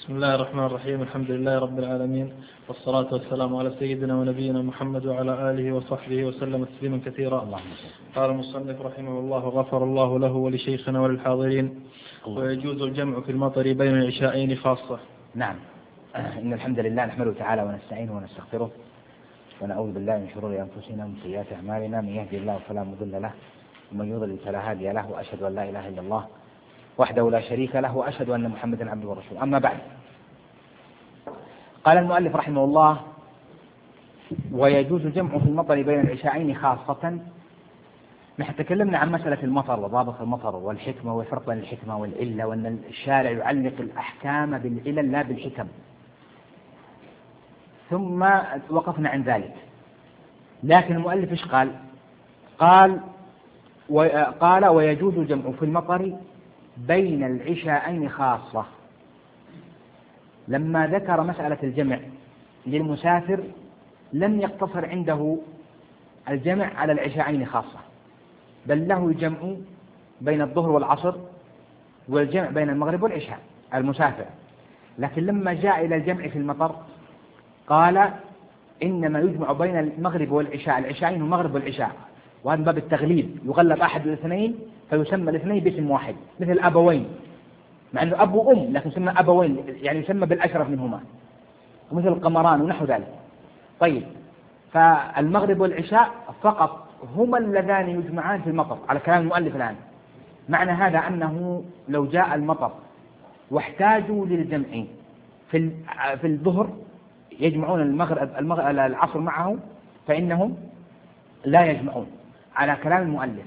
بسم الله الرحمن الرحيم. الحمد لله رب العالمين، والصلاة والسلام على سيدنا ونبينا محمد وعلى آله وصحبه وسلم تسليما كثيرا. قال المصنف رحمه الله: غفر الله له ولشيخنا وللحاضرين. ويجوز الجمع في المطر بين العشاءين خاصة. نعم. إن الحمد لله نحمده تعالى ونستعينه ونستغفره ونعوذ بالله من شرور أنفسنا ومن سيئات أعمالنا، من يهدي الله فلا مضل له ومن يضلل فلا هادي له، وأشهد أن لا إله إلا الله وحده لا شريك له، وأشهد أن محمدا عبده ورسوله. أما بعد، قال المؤلف رحمه الله: ويجوز الجمع في المطر بين العشاءين خاصة. نحن تكلمنا عن مسألة المطر وضابط المطر والحكمة والفرق بين الحكمة والعلة، وأن الشارع يعلق الأحكام بالعلل لا بالحكم. ثم وقفنا عن ذلك، لكن المؤلف إيش قال؟ قال ويجوز الجمع في المطر بين العشاءين خاصة. لما ذكر مسألة الجمع للمسافر لم يقتصر عنده الجمع على العشاءين خاصة، بل له الجمع بين الظهر والعصر والجمع بين المغرب والعشاء المسافر. لكن لما جاء إلى الجمع في المطر قال إنما يجمع بين المغرب والعشاء، العشاءين المغرب والعشاء، وهذا باب التغليب، يغلب أحد الاثنين فيسمى الاثنين باسم واحد، مثل أبوين، مع أنه أب وأم لكن يسمى أبوين، يعني يسمى بالأشرف منهما، ومثل القمران ونحو ذلك. طيب، فالمغرب والعشاء فقط هما اللذان يجمعان في المطر على كلام المؤلف الآن. معنى هذا أنه لو جاء المطر واحتاجوا للجمع في الظهر يجمعون العصر معه، فإنهم لا يجمعون على كلام المؤلف،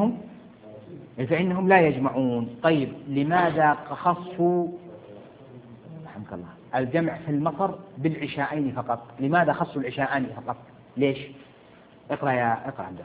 فإنهم لا يجمعون. طيب، لماذا خصوا رحمك الله الجمع في المطر بالعشاءين فقط؟ لماذا خصوا العشاءين فقط؟ ليش؟ اقرأ عندنا.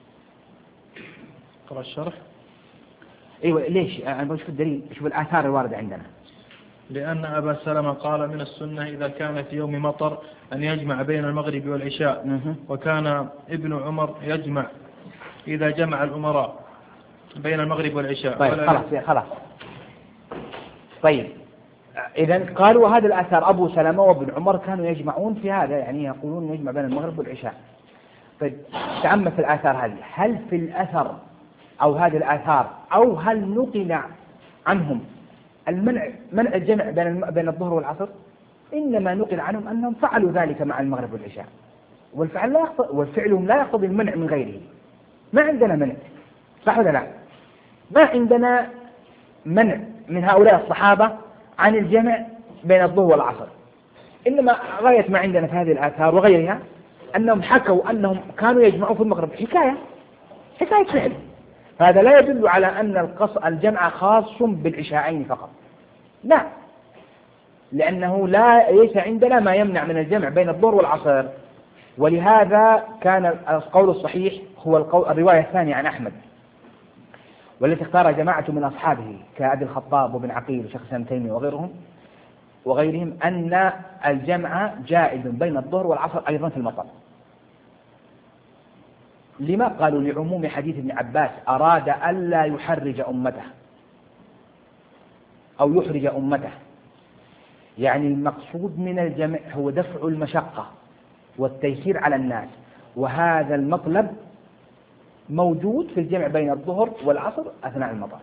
اقرأ الشرح. ايوه، ليش؟ انا بشوف الدليل، شوف الآثار الواردة عندنا. لأن أبا سلمة قال: من السنة إذا كان في يوم مطر أن يجمع بين المغرب والعشاء، وكان ابن عمر يجمع إذا جمع الأمراء بين المغرب والعشاء. طيب، خلاص. طيب، إذا قالوا هذا الآثار أبو سلمة وابن عمر كانوا يجمعون في هذا، يعني يقولون يجمع بين المغرب والعشاء. طيب، تأمل في الآثار هذه، هل في الأثر أو هذه الآثار أو هل نقل عنهم منع الجمع بين الظهر والعصر؟ إنما نقل عنهم أنهم فعلوا ذلك مع المغرب والعشاء، والفعلهم لا يقتضي المنع من غيره. ما عندنا منع، صح ولا لا؟ ما عندنا منع من هؤلاء الصحابة عن الجمع بين الظهر والعصر، إنما غاية ما عندنا في هذه الآثار وغيرها أنهم حكوا أنهم كانوا يجمعون في المغرب، حكاية فعل. هذا لا يدل على أن الجمع خاص بالعشاءين فقط، لا، لأنه ليس عندنا ما يمنع من الجمع بين الظهر والعصر. ولهذا كان القول الصحيح هو الرواية الثانية عن أحمد، والتي اختار جماعة من أصحابه كأبي الخطاب وابن عقيل وشيخ الإسلام ابن تيمية وغيرهم أن الجمع جائز بين الظهر والعصر أيضا في المطر. لما؟ قالوا لعموم حديث ابن عباس: أراد ألا يحرج أمته أو يحرج أمته، يعني المقصود من الجمع هو دفع المشقة والتيسير على الناس، وهذا المطلب موجود في الجمع بين الظهر والعصر أثناء المطر،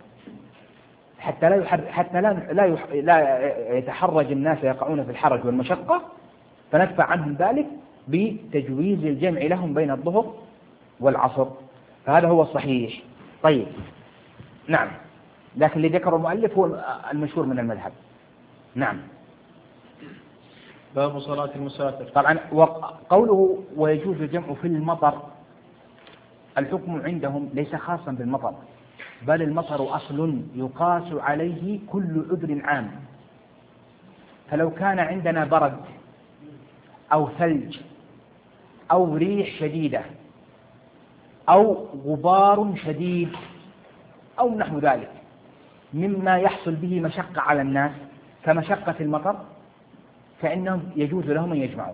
حتى لا يتحرج الناس ويقعون في الحرج والمشقة، فندفع عنهم ذلك بتجويز الجمع لهم بين الظهر والعصر. فهذا هو الصحيح. طيب، نعم، لكن اللي ذكر المؤلف هو المشهور من المذهب. نعم. باب صلاة المسافر. طبعا، وقوله ويجوز الجمع في المطر، الحكم عندهم ليس خاصا بالمطر، بل المطر أصل يقاس عليه كل عذر عام. فلو كان عندنا برد أو ثلج أو ريح شديدة أو غبار شديد أو نحو ذلك مما يحصل به مشقة على الناس كمشقة المطر، فإنهم يجوز لهم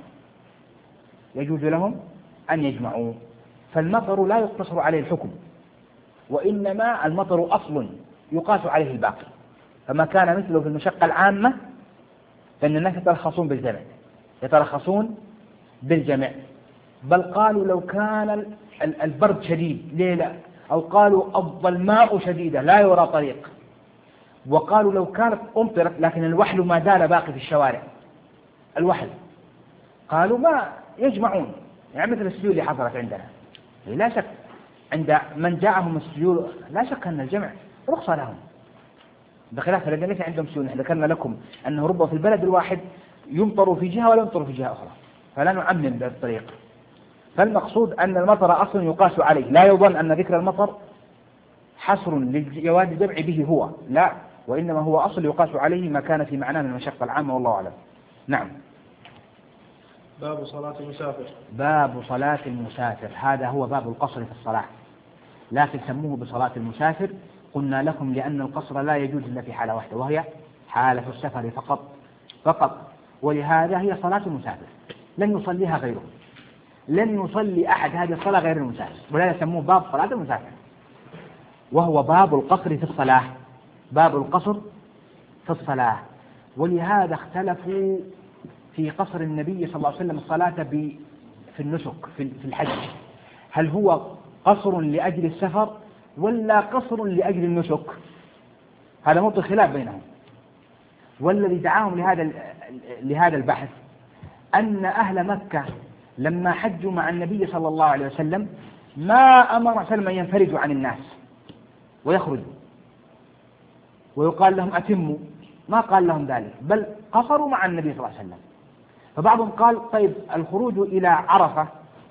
أن يجمعوا. فالمطر لا يقتصر عليه الحكم، وإنما المطر أصل يقاس عليه الباقي، فما كان مثله في المشقة العامة فإن الناس يترخصون بالجمع. بل قالوا لو كان البرد شديد ليلة، أو قالوا الظلماء شديدة لا يرى طريق، وقالوا لو كانت أمطرت لكن الوحل ما زال باقي في الشوارع، الوحل، قالوا ما يجمعون، يعني مثل السيول اللي حصلت عندنا. لا شك عند من جاءهم السيول لا شك أن الجمع رخصة لهم، بخلاف الذين ليس عندهم سيول. نحن ذكرنا لكم أنه ربما في البلد الواحد يمطر في جهة ولا يمطر في جهة أخرى، فلا نعمم بالطريق. فالمقصود أن المطر أصلا يقاس عليه، لا يظن أن ذكر المطر حصر لجواز الجمع به هو، لا، وإنما هو أصل يقاس عليه ما كان في معناه من المشقة العامة، والله أعلم. نعم. باب صلاة المسافر. باب صلاة المسافر، هذا هو باب القصر في الصلاة، لكن سموه بصلاة المسافر. قلنا لكم لأن القصر لا يجوز إلا في حالة واحدة، وهي حالة السفر فقط، ولهذا هي صلاة المسافر، لن يصليها غيره، لن يصلي أحد هذه الصلاة غير المسافر، ولهذا سموه باب صلاة المسافر، وهو باب القصر في الصلاة، باب القصر في الصلاة. ولهذا اختلفوا في قصر النبي صلى الله عليه وسلم الصلاة في النسك في الحج، هل هو قصر لأجل السفر ولا قصر لأجل النسك؟ هذا موضوع خلاف بينهم. والذي دعاهم لهذا البحث أن أهل مكة لما حجوا مع النبي صلى الله عليه وسلم ما أمر سلم أن ينفردوا عن الناس ويخرجوا ويقال لهم أتموا، ما قال لهم ذلك، بل قصروا مع النبي صلى الله عليه وسلم. فبعضهم قال طيب الخروج إلى عرفة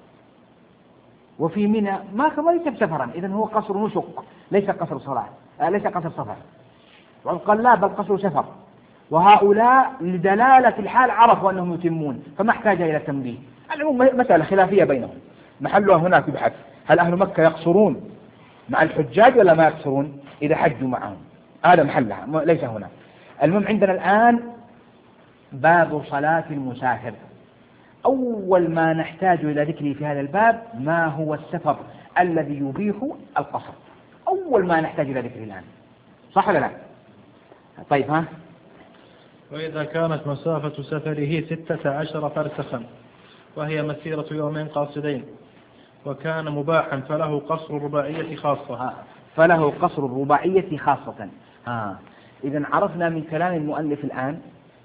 وفي منى ما ليس سفرا، إذن هو قصر نسك ليس قصر صلاة، ليس قصر سفر. وقال لا بل قصر سفر، وهؤلاء لدلالة الحال عرفوا أنهم يتمون فما احتاج إلى تنبيه. العموم مسألة خلافية بينهم، محلها هناك يبحث، هل أهل مكة يقصرون مع الحجاج ولا ما يقصرون إذا حجوا معهم؟ هذا محلها ليس هنا. المهم عندنا الآن باب صلاة المسافر. أول ما نحتاج إلى ذكره في هذا الباب ما هو السفر الذي يبيح القصر، أول ما نحتاج إلى ذكره الآن، صح ولا لا؟ طيب ها. وإذا كانت مسافة سفره 16 فرسخا وهي مسيرة يومين قاصدين وكان مباحا فله قصر الرباعية خاصة. فله قصر الرباعية خاصة. إذن عرفنا من كلام المؤلف الآن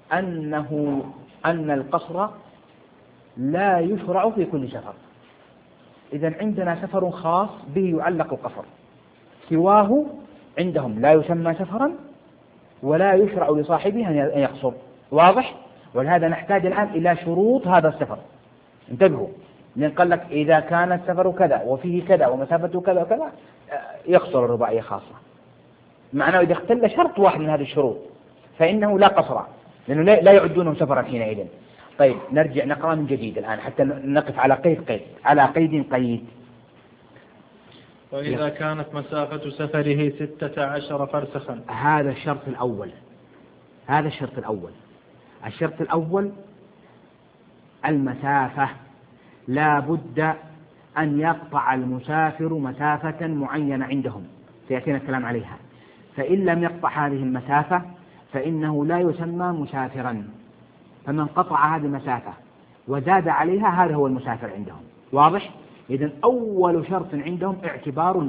أن القصر لا يشرع في كل سفر. إذن عندنا سفر خاص به يعلق القصر، سواه عندهم لا يسمى سفرا ولا يشرع لصاحبه أن يقصر، واضح؟ ولهذا نحتاج الآن إلى شروط هذا السفر، انتبهوا، لأن قال لك إذا كان السفر كذا وفيه كذا ومسافته كذا وكذا يقصر الرباعية خاصة، معناه إذا اختل شرط واحد من هذه الشروط فإنه لا قصر، لأنه لا يعدونه سفرا حينئذ. طيب نرجع نقرأ من جديد الآن حتى نقف على قيد. وإذا كانت مسافة سفره 16 فرسخا، هذا الشرط الأول. الشرط الأول المسافة، لا بد أن يقطع المسافر مسافة معينة عندهم سيأتينا الكلام عليها، فإن لم يقطع هذه المسافة فإنه لا يسمى مسافرا، فمن قطع هذه المسافة وزاد عليها هذا هو المسافر عندهم، واضح؟ إذن أول شرط عندهم اعتبار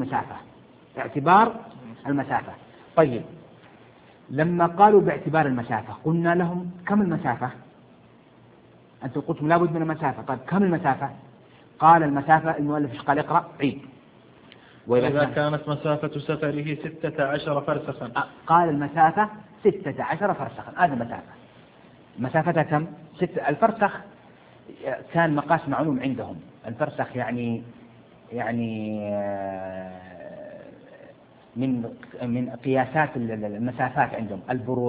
المسافة. طيب لما قالوا باعتبار المسافة قلنا لهم كم المسافة؟ أنتم قلتم لا بد من المسافة، طيب كم المسافة؟ قال المسافة، المؤلف قال اقرأ عيد. وإذا كانت مسافة سفره 16 فرسخا، قال المسافة 16 فرسخا، هذا المسافة. مسافتها كم؟ الفرسخ كان مقاس معلوم عندهم، الفرسخ يعني من قياسات المسافات عندهم،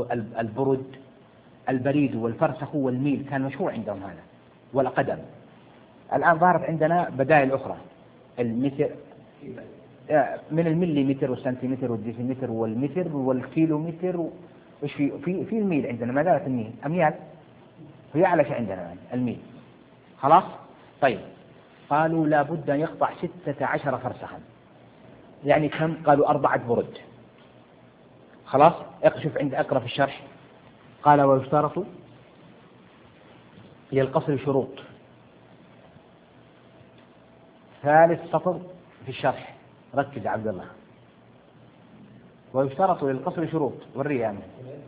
البريد والفرسخ والميل كان مشهور عندهم هذا، والقدم. الآن ظهرت عندنا بدائل أخرى، المتر من المليمتر والسنتيمتر والديسيمتر والمتر والكيلومتر، وش في الميل عندنا، ما زالت الميل أميال هي أعلى شيء عندنا الميل، خلاص. طيب قالوا لا بد أن يقطع 16 فرسخا، يعني كم؟ قالوا 4 برد، خلاص. شوف عند أقرأ في الشرح، قال ويشترط للقصر شروط. ثالث سطر في الشرح، ركز يا عبد الله. ويشترط للقصر شروط، وريه يعني.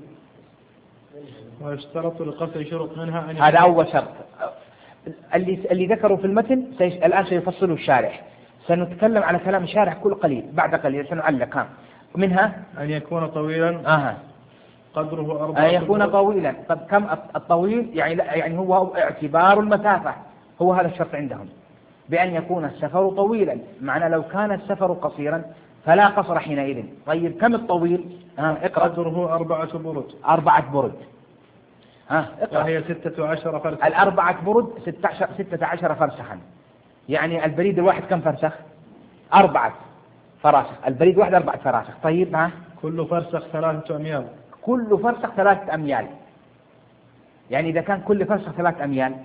ويشترط للقصر شروط منها أن هذا أول شرط. اللي ذكروا في المتن الآن سيفصله الشارح. سنتكلم على كلام الشارح كل قليل، بعد قليل سنعلق. منها أن يكون طويلا قدره 4 أن يكون طويلا. طب كم الطويل؟ يعني هو اعتبار المسافة، هو هذا الشرط عندهم، بأن يكون السفر طويلا. معنى لو كان السفر قصيرا فلا قصر حينئذ. طيب كم الطويل؟ اقرأ. قدره 4 برد. 4 برد. اقرأ. وهي 16 فرسخا. 4 برد 16 فرسخا. يعني البريد الواحد كم فرسخ؟ 4 فراسخ. البريد واحد 4 فراسخ. طيب كل فرسخ 3 أميال. كل فرسخ 3 أميال. يعني إذا كان كل فرسخ 3 أميال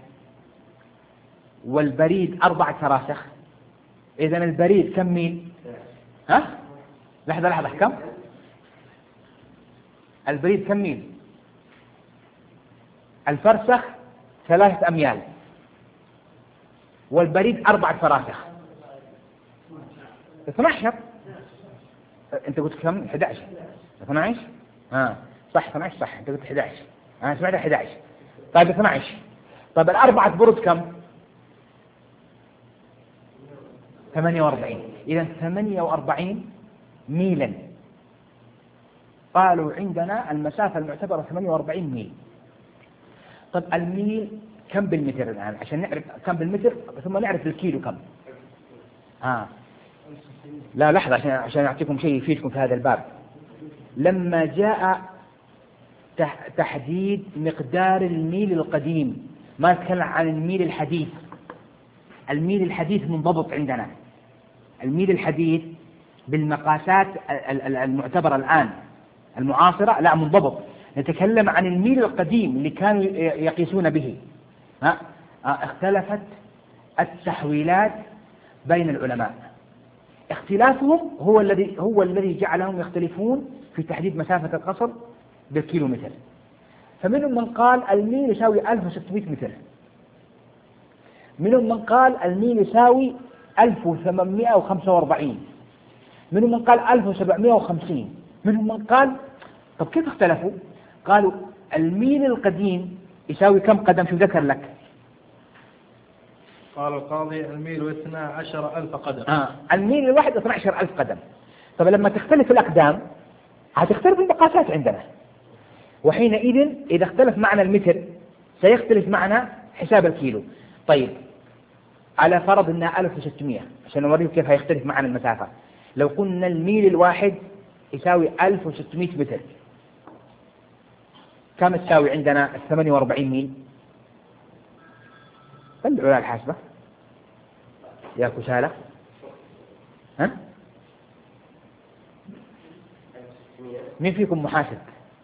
والبريد 4 فراسخ، إذا البريد كم ميل؟ لحظة كم؟ البريد كم ميل؟ الفرسخ 3 أميال والبريد 4 فراسخ. 12. أنت قلت كم؟ 11. 12. صح 12 صح. أنت قلت 11. أنا سمعت 11. طيب 12. طيب 4 برد كم؟ 48. إذا 48 ميلا. قالوا عندنا المسافة المعتبرة 48 ميل. طب الميل كم بالمتر الآن؟ عشان نعرف كم بالمتر ثم نعرف الكيلو كم. لا لحظة عشان أعطيكم شيء يفيدكم في هذا الباب. لما جاء تحديد مقدار الميل القديم، ما نتكلم عن الميل الحديث. الميل الحديث منضبط عندنا. الميل الحديث بالمقاسات المعتبرة الآن المعاصرة لا منضبط. نتكلم عن الميل القديم اللي كانوا يقيسون به. اختلفت التحويلات بين العلماء. اختلافهم هو الذي جعلهم يختلفون في تحديد مسافة القصر بالكيلومتر. فمنهم من قال الميل يساوي 1600 متر، منهم من قال الميل يساوي 1845، منهم من قال 1750، منهم من قال. طب كيف اختلفوا؟ قالوا الميل القديم يساوي كم قدم؟ شو ذكر لك؟ قال القاضي الميل 12,000 قدم. الميل الواحد 12,000 قدم. طب لما تختلف الأقدام هتختلف المقاسات عندنا، وحينئذ إذا اختلف معنا المتر سيختلف معنا حساب الكيلو. طيب على فرض أنها 1600 عشان نوريكم كيف هيختلف معنا المسافة. لو قلنا الميل الواحد يساوي 1600 متر، كم تساوي عندنا 48 ميل؟ طلعوا على الحاسبة يا كسالة. مين فيكم محاسب؟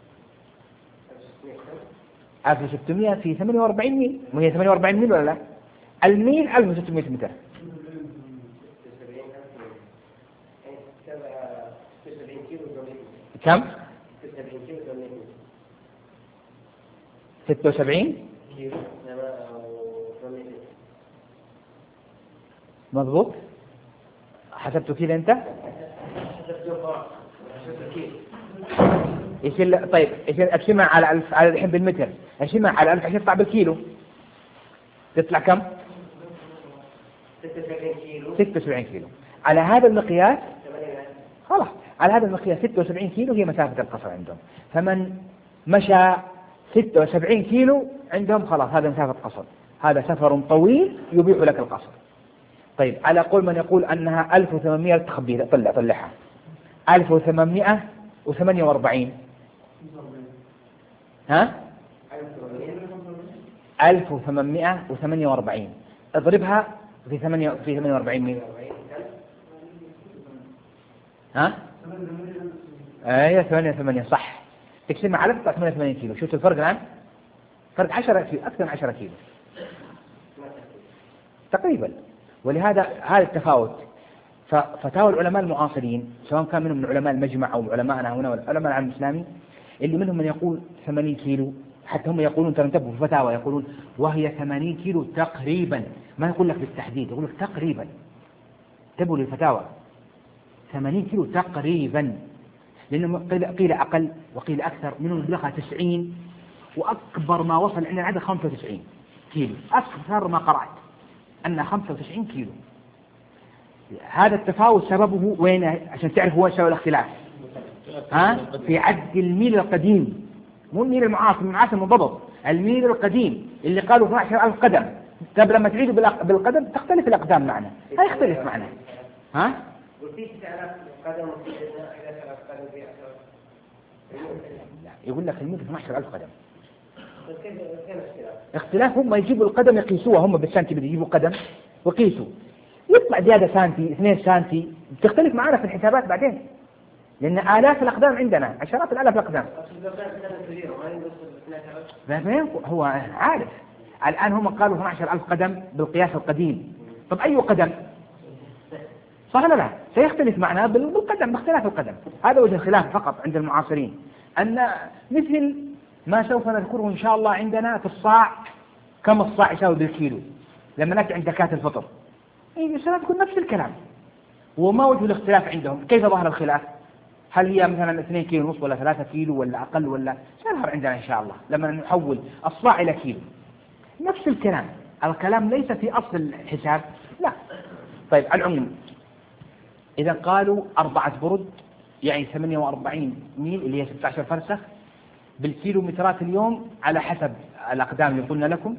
1600 في 48 ميل، وهي 48 ميل ولا لا؟ الميل 1600 متر. كم؟ 76 مضبوط. حسبته كذا انت؟ يصير طيب يصير اقسمها على 1000 على الحين بالمتر، اقسمها على 1000 عشان تطلع بالكيلو. تطلع كم؟ 76 كيلو. على هذا المقياس خلاص، على هذا المقياس 76 كيلو هي مسافة القصر عندهم. فمن مشى 76 كيلو عندهم خلاص هذا مسافة قصر، هذا سفر طويل يبيح لك القصر. طيب على قول من يقول أنها 1800 تخبيها طلعها 1848 1848 اضربها في 48 ميل. ايه 88 صح. تقسمها على 88 كيلو. شفت الفرق الآن؟ فرق 10 كيلو، أكثر من 10 كيلو تقريبا. ولهذا هذا التفاوت. ففتاوى العلماء المعاصرين سواء كان منهم من علماء المجمع أو علماءنا هنا والعلماء العالم الإسلامي، اللي منهم من يقول 80 كيلو حتى هم يقولون ترى انتبهوا في الفتاوى يقولون وهي 80 كيلو تقريبا، ما يقول لك بالتحديد، يقول لك تقريبا. انتبهوا للفتاوى 80 كيلو تقريبا، لأنه قيل أقل وقيل أكثر، منهم بلغها 90، وأكبر ما وصل عندنا العدد 95 كيلو، أكثر ما قرأت أن 95 كيلو. هذا التفاوت سببه وين عشان تعرفوا وين سبب الاختلاف؟ في عد الميل القديم، مو الميل المعاصر، المعاصر منضبط، الميل القديم اللي قالوا 12,000 قدم. طب لما تعيدوا بالقدم تختلف الأقدام معنا، لا يختلف معنا. وفي 9,000 قدم وفي 11,000 قدم في يقول لك الميل 12,000 قدم. كيف اختلاف، هم يجيبوا القدم يقيسوها، هم بالسنتي يجيبوا قدم ويقيسوا، يطلع زيادة سنتي 2 سنتي، بتختلف معنا في الحسابات بعدين، لأن آلاف الأقدام عندنا، عشرات الآلاف الأقدام. هو عارف الآن هم قالوا 12,000 قدم بالقياس القديم، طب أي قدم؟ صح ولا لا؟ سيختلف معنا بالقدم، باختلاف القدم. هذا وجه الخلاف فقط عند المعاصرين، أن مثل ما سوف نذكره إن شاء الله عندنا في الصاع، كم الصاع يساوي بالكيلو لما نأتي عند زكاة الفطر، سنذكر نفس الكلام. وما وجه الاختلاف عندهم؟ كيف ظهر الخلاف؟ هل هي مثلا 2 كيلو ونصف ولا 3 كيلو ولا أقل، ولا سيظهر عندنا إن شاء الله لما نحول الصاع إلى كيلو. نفس الكلام، الكلام ليس في أصل الحساب، لا. طيب على العموم، إذا قالوا 4 برد يعني 48 ميل اللي هي 16 فرسخ بالكيلو مترات اليوم على حسب الأقدام اللي قلنا لكم،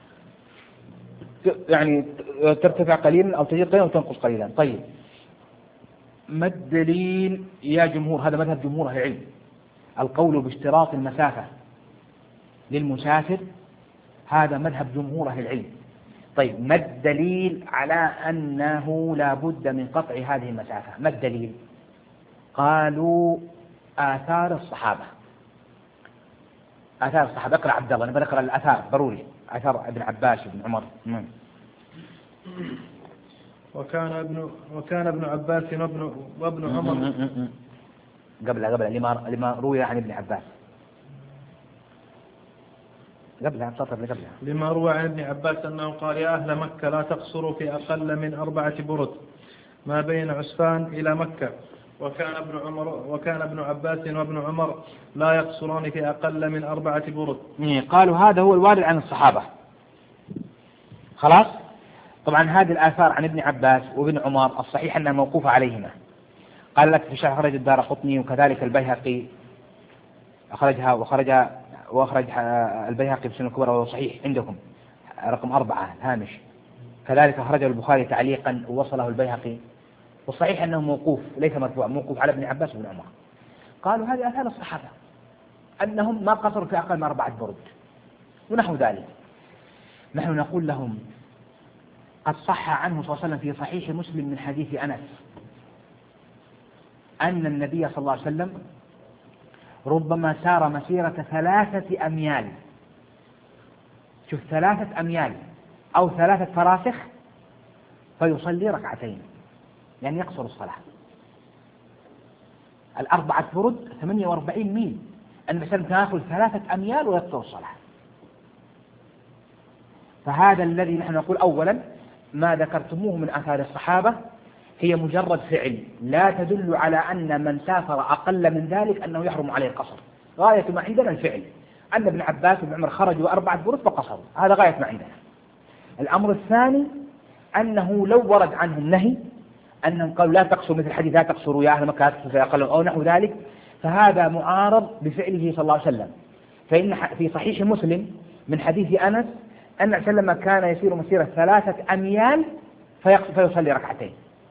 يعني ترتفع قليلا أو تزيد قليلا أو تنقص قليلا. طيب ما الدليل يا جمهور؟ هذا مذهب جمهور أهل العلم، القول باشتراط المسافة للمسافر، هذا مذهب جمهور أهل العلم. طيب ما الدليل على أنه لا بد من قطع هذه المسافة؟ ما الدليل؟ قالوا آثار الصحابة. آثار الصحابة، اقرأ عبد الله، أنا بقرأ الآثار ضروري، آثار ابن عباس وابن عمر. وكان ابن عباس وابن عمر قبل لما روي عن ابن عباس، قبلها سطر قبلها، لما روى عن ابن عباس أنه قال يا أهل مكة لا تقصروا في أقل من 4 برد ما بين عسفان إلى مكة. وكان ابن عباس وابن عمر لا يقصرون في أقل من 4 برد. قالوا هذا هو الوارد عن الصحابة. خلاص. طبعا هذه الآثار عن ابن عباس وابن عمر الصحيح أنها موقوفة عليهما. قال لك في شرح خرج الدارقطني وكذلك البيهقي أخرجها، وأخرج البيهقي في السنن الكبرى وهو صحيح عندكم رقم 4 الهامش، كذلك أخرجه البخاري تعليقا ووصله البيهقي، والصحيح أنه موقوف ليس مرفوع، موقوف على ابن عباس وابن عمر. قالوا هذه آثار الصحابة أنهم ما قصروا في أقل من 4 برد ونحو ذلك. نحن نقول لهم قد صح عنه صلى الله عليه وسلم في صحيح مسلم من حديث أنس أن النبي صلى الله عليه وسلم ربما سار مسيرة 3 أميال، شوف 3 أميال أو 3 فراسخ، فيصلي 2 ركعتين، يعني يقصر الصلاة. 4 برد 48 ميل، المسلم تأخذ 3 أميال ويقصر الصلاة. فهذا الذي نحن نقول أولا ما ذكرتموه من آثار الصحابة هي مجرد فعل، لا تدل على أن من سافر أقل من ذلك أنه يحرم عليه القصر. غاية ما عندنا الفعل، أن ابن عباس وابن عمر خرجوا 4 برد فقصروا، هذا غاية ما عندنا. الأمر الثاني أنه لو ورد عنهم نهي أنهم قالوا لا تقصروا، مثل حديث لا تقصروا يا أهل مكة في أقل أو نحو ذلك، فهذا معارض بفعله صلى الله عليه وسلم. فإن في صحيح مسلم من حديث أنس أن النبي صلى الله عليه وسلم كان يسير مسيرة 3 أميال فيصلي 2 ركعتين.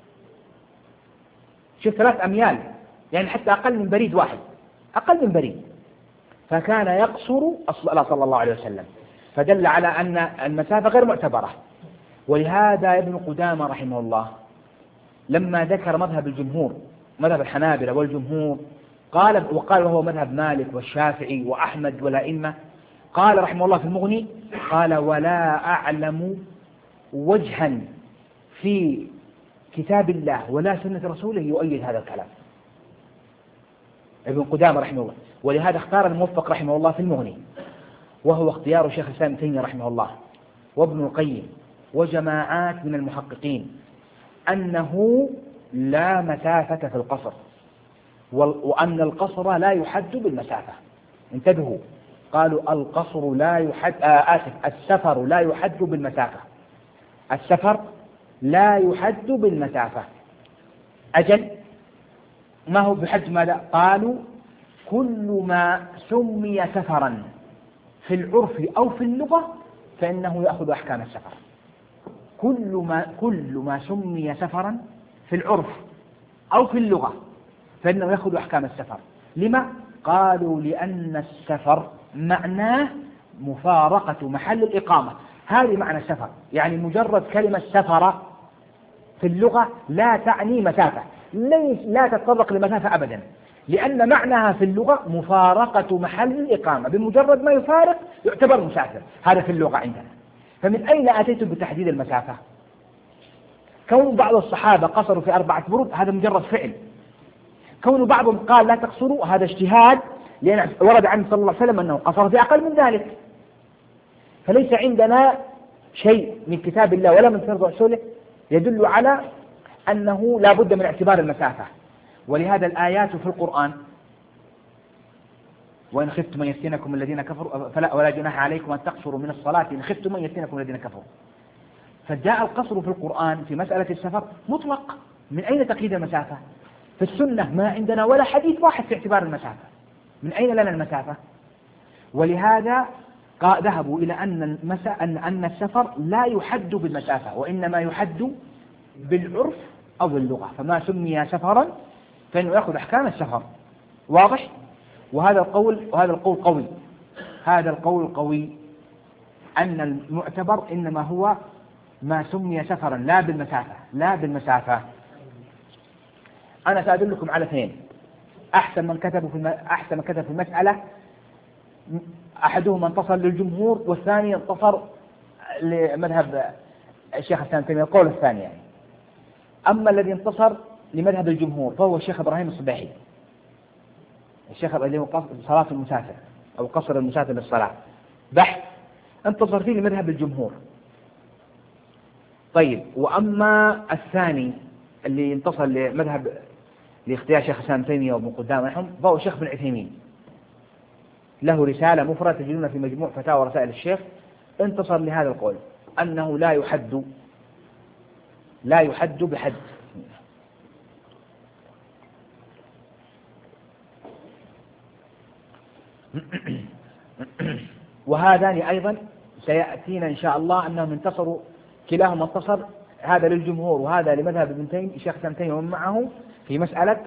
شوف 3 أميال يعني حتى أقل من بريد واحد، أقل من بريد، فكان يقصر الصلاة صلى الله عليه وسلم، فدل على أن المسافة غير معتبرة. ولهذا ابن قدامة رحمه الله لما ذكر مذهب الجمهور، مذهب الحنابلة والجمهور، وقال وهو مذهب مالك والشافعي وأحمد والأئمة، قال رحمه الله في المغني قال ولا أعلم وجها في كتاب الله ولا سنة رسوله يؤيد هذا الكلام. ابن قدامة رحمه الله، ولهذا اختار الموفق رحمه الله في المغني وهو اختيار شيخ الإسلام ابن تيمية رحمه الله وابن القيم وجماعات من المحققين أنه لا مسافة في القصر، وأن القصر لا يحد بالمسافة. انتبهوا، قالوا القصر لا يحد السفر لا يحد بالمسافة، السفر لا يحد بالمسافة. أجل ما هو بحد ماذا؟ قالوا كل ما سمي سفرا في العرف أو في اللغة فإنه يأخذ أحكام السفر. كل ما سمي سفرا في العرف أو في اللغة فإنه يأخذ أحكام السفر. لما؟ قالوا لأن السفر معناه مفارقة محل الإقامة. هذه معنى السفر، يعني مجرد كلمة سفر في اللغة لا تعني مسافة، لا تتطرق لمسافة أبدا، لأن معناها في اللغة مفارقة محل الإقامة، بمجرد ما يفارق يعتبر مسافر. هذا في اللغة عندنا. فمن أين أتيتم بتحديد المسافة؟ كون بعض الصحابة قصروا في 4 برود هذا مجرد فعل، كون بعضهم قال لا تقصروا هذا اجتهاد، لأن ورد عنه صلى الله عليه وسلم أنه قصر في أقل من ذلك. فليس عندنا شيء من كتاب الله ولا من سنة رسوله يدل على أنه لا بد من اعتبار المسافة. ولهذا الآيات في القرآن وإن خفتم أن يفتنكم الذين كفروا ولا جناح عليكم أن تقصروا من الصلاة إن خفتم أن يفتنكم الذين كفروا. فجاء القصر في القرآن في مسألة السفر مطلق. من أين تقييد المسافة؟ في السنة ما عندنا ولا حديث واحد في اعتبار المسافة. من أين لنا المسافة؟ ولهذا ذهبوا إلى أن السفر لا يحد بالمسافة، وإنما يحد بالعرف أو اللغة. فما سمي سفرا فإنه يأخذ أحكام السفر. واضح؟ وهذا القول قوي. هذا القول قوي أن المعتبر إنما هو ما سمي سفرا لا بالمسافة. أنا سأدلكم على 2 أحسن من كتب في المسألة. أحدهما انتصر للجمهور والثاني انتصر لمذهب الشيخ الإسلام ابن تيمية، القول الثاني يعني. أما الذي انتصر لمذهب الجمهور فهو الشيخ إبراهيم الصباحي، الشيخ اللي هو صلاة المسافر أو قصر المسافر للصلاة، بحث انتصر فيه لمذهب الجمهور. طيب، وأما الثاني اللي انتصر لمذهب لاختيار شيخ الإسلام ابن تيمية وابن قدامة نحن فهو الشيخ ابن عثيمين، له رسالة مفردة تجدونها في مجموع فتاوى رسائل الشيخ، انتصر لهذا القول أنه لا يحد بحد. وهذان أيضا سيأتينا إن شاء الله أنهم انتصروا، كلاهما انتصر، هذا للجمهور وهذا لمذهب ابن تيمية الشيخ ابن تيمية ومن معه في مسألة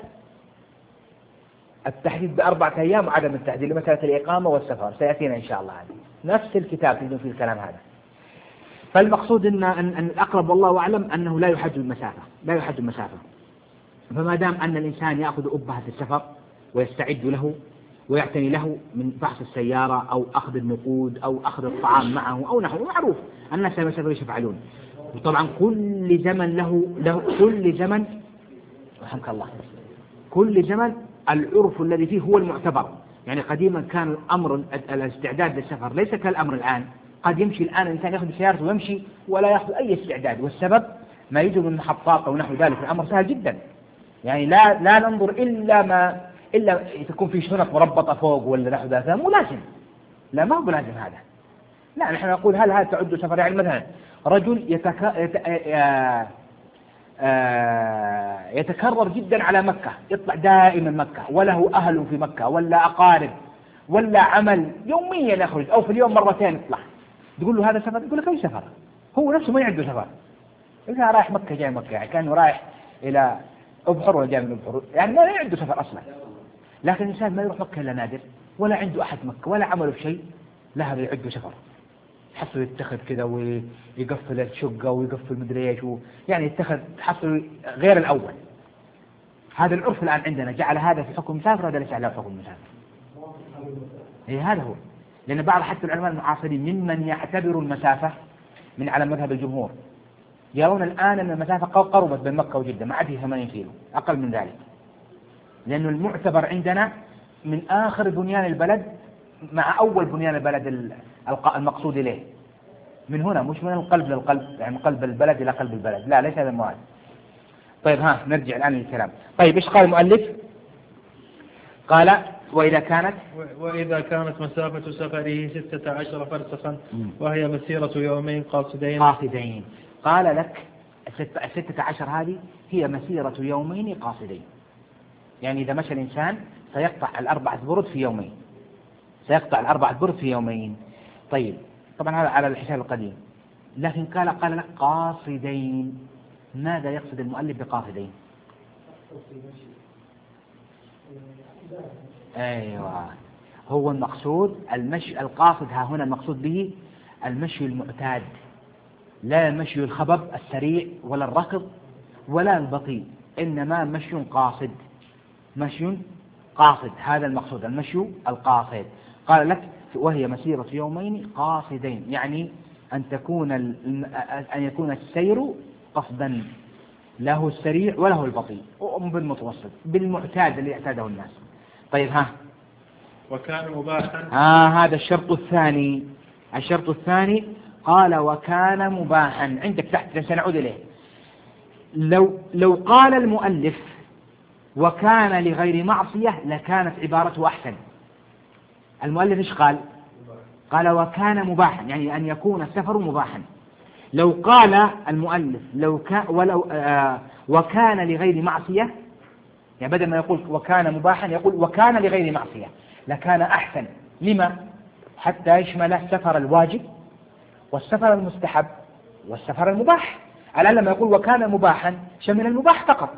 التحديد ب4 أيام وعدم التحديد لمسألة الإقامة والسفر. سيأتينا إن شاء الله نفس الكتاب تجدون فيه الكلام هذا. فالمقصود أن الأقرب والله أعلم أنه لا يحد المسافة. فما دام أن الإنسان يأخذ أبهة السفر ويستعد له ويعتني له من فحص السيارة أو أخذ النقود أو أخذ الطعام معه أو نحو، معروف الناس لما يسافرون يفعلون. وطبعا كل زمن له كل زمن رحمك الله كل زمن العرف الذي فيه هو المعتبر. يعني قديما كان الأمر الاستعداد للسفر ليس كالأمر الآن. قد يمشي الآن الإنسان يأخذ سيارته ويمشي ولا يأخذ أي استعداد، والسبب ما يوجد من محطات أو نحو ذلك. الأمر سهل جدا، يعني لا ننظر إلا تكون في شنط مربطة فوق ولا نحو ذلك، مو لازم، لا ما هو لازم هذا. لا، نحن نقول هل هذا تعد سفر؟ يعني مثلا رجل يتكرر جدا على مكة، يطلع دائما مكة وله أهل في مكة ولا أقارب ولا عمل يوميا يخرج أو في اليوم مرتين يطلع، تقول له هذا سفر؟ يقول لك أي سفر؟ هو نفسه ما يعده سفر. إذا رايح مكة جاي مكة، يعني كأنه رايح إلى أبحر ولا جاي من أبحر، يعني ما يعده سفر أصلا. لكن الإنسان ما يروح مكة إلا نادر ولا عنده أحد مكة ولا عمله في شيء، لا هذا يعده سفر. تحصل يتخذ كذا ويقفل الشقة ويقفل مدري ايش، يعني يتخذ تحصل غير الأول. هذا العرف الآن عندنا جعل هذا في حكم مسافر، هذا ليس على حكم مسافر. إيه هذا هو، لأن بعض حتى العلماء المعاصرين ممن يعتبر المسافة من على مذهب الجمهور يرون الآن أن المسافة قربت بين مكة وجدة، ما عاد 80 كيلو، أقل من ذلك. لأن المعتبر عندنا من آخر بنيان البلد مع أول بنيان البلد المقصود إليه، من هنا مش من القلب للقلب، يعني من قلب البلد إلى قلب البلد، لا ليس هذا المراد. طيب نرجع الآن للكلام. طيب إيش قال المؤلف؟ قال وإذا كانت مسافة سفره 16 فرسخا وهي مسيرة يومين قاصدين. قال لك 16 هذه هي مسيرة يومين قاصدين، يعني إذا مشى الإنسان سيقطع 4 برد في يومين، طيب طبعا هذا على الحساب القديم، لكن قال لك قاصدين. ماذا يقصد المؤلف بقاصدين؟ أيوة، هو المقصود المشي القاصد. ها هنا المقصود به المشي المعتاد، لا المشي الخبب السريع ولا الركض ولا البطيء، إنما مشي قاصد، هذا المقصود المشي القاصد. قال لك وهي مسيرة يومين قاصدين، يعني أن يكون السير قصدا، له السريع وله البطيء، بالمتوسط بالمعتاد اللي يعتاده الناس. طيب وكان مباحا. هذا الشرط الثاني قال وكان مباحا. عندك تحت سنعود إليه. لو قال المؤلف وكان لغير معصية لكانت عبارته أحسن. المؤلف إيش قال؟ قال وكان مباحا، يعني أن يكون السفر مباحا. لو قال المؤلف وكان لغير معصية، يعني بدل ما يقول وكان مباحا يقول وكان لغير معصية، لكان أحسن. لما؟ حتى يشمل السفر الواجب والسفر المستحب والسفر المباح. الآن لما يقول وكان مباحا شمل المباح فقط.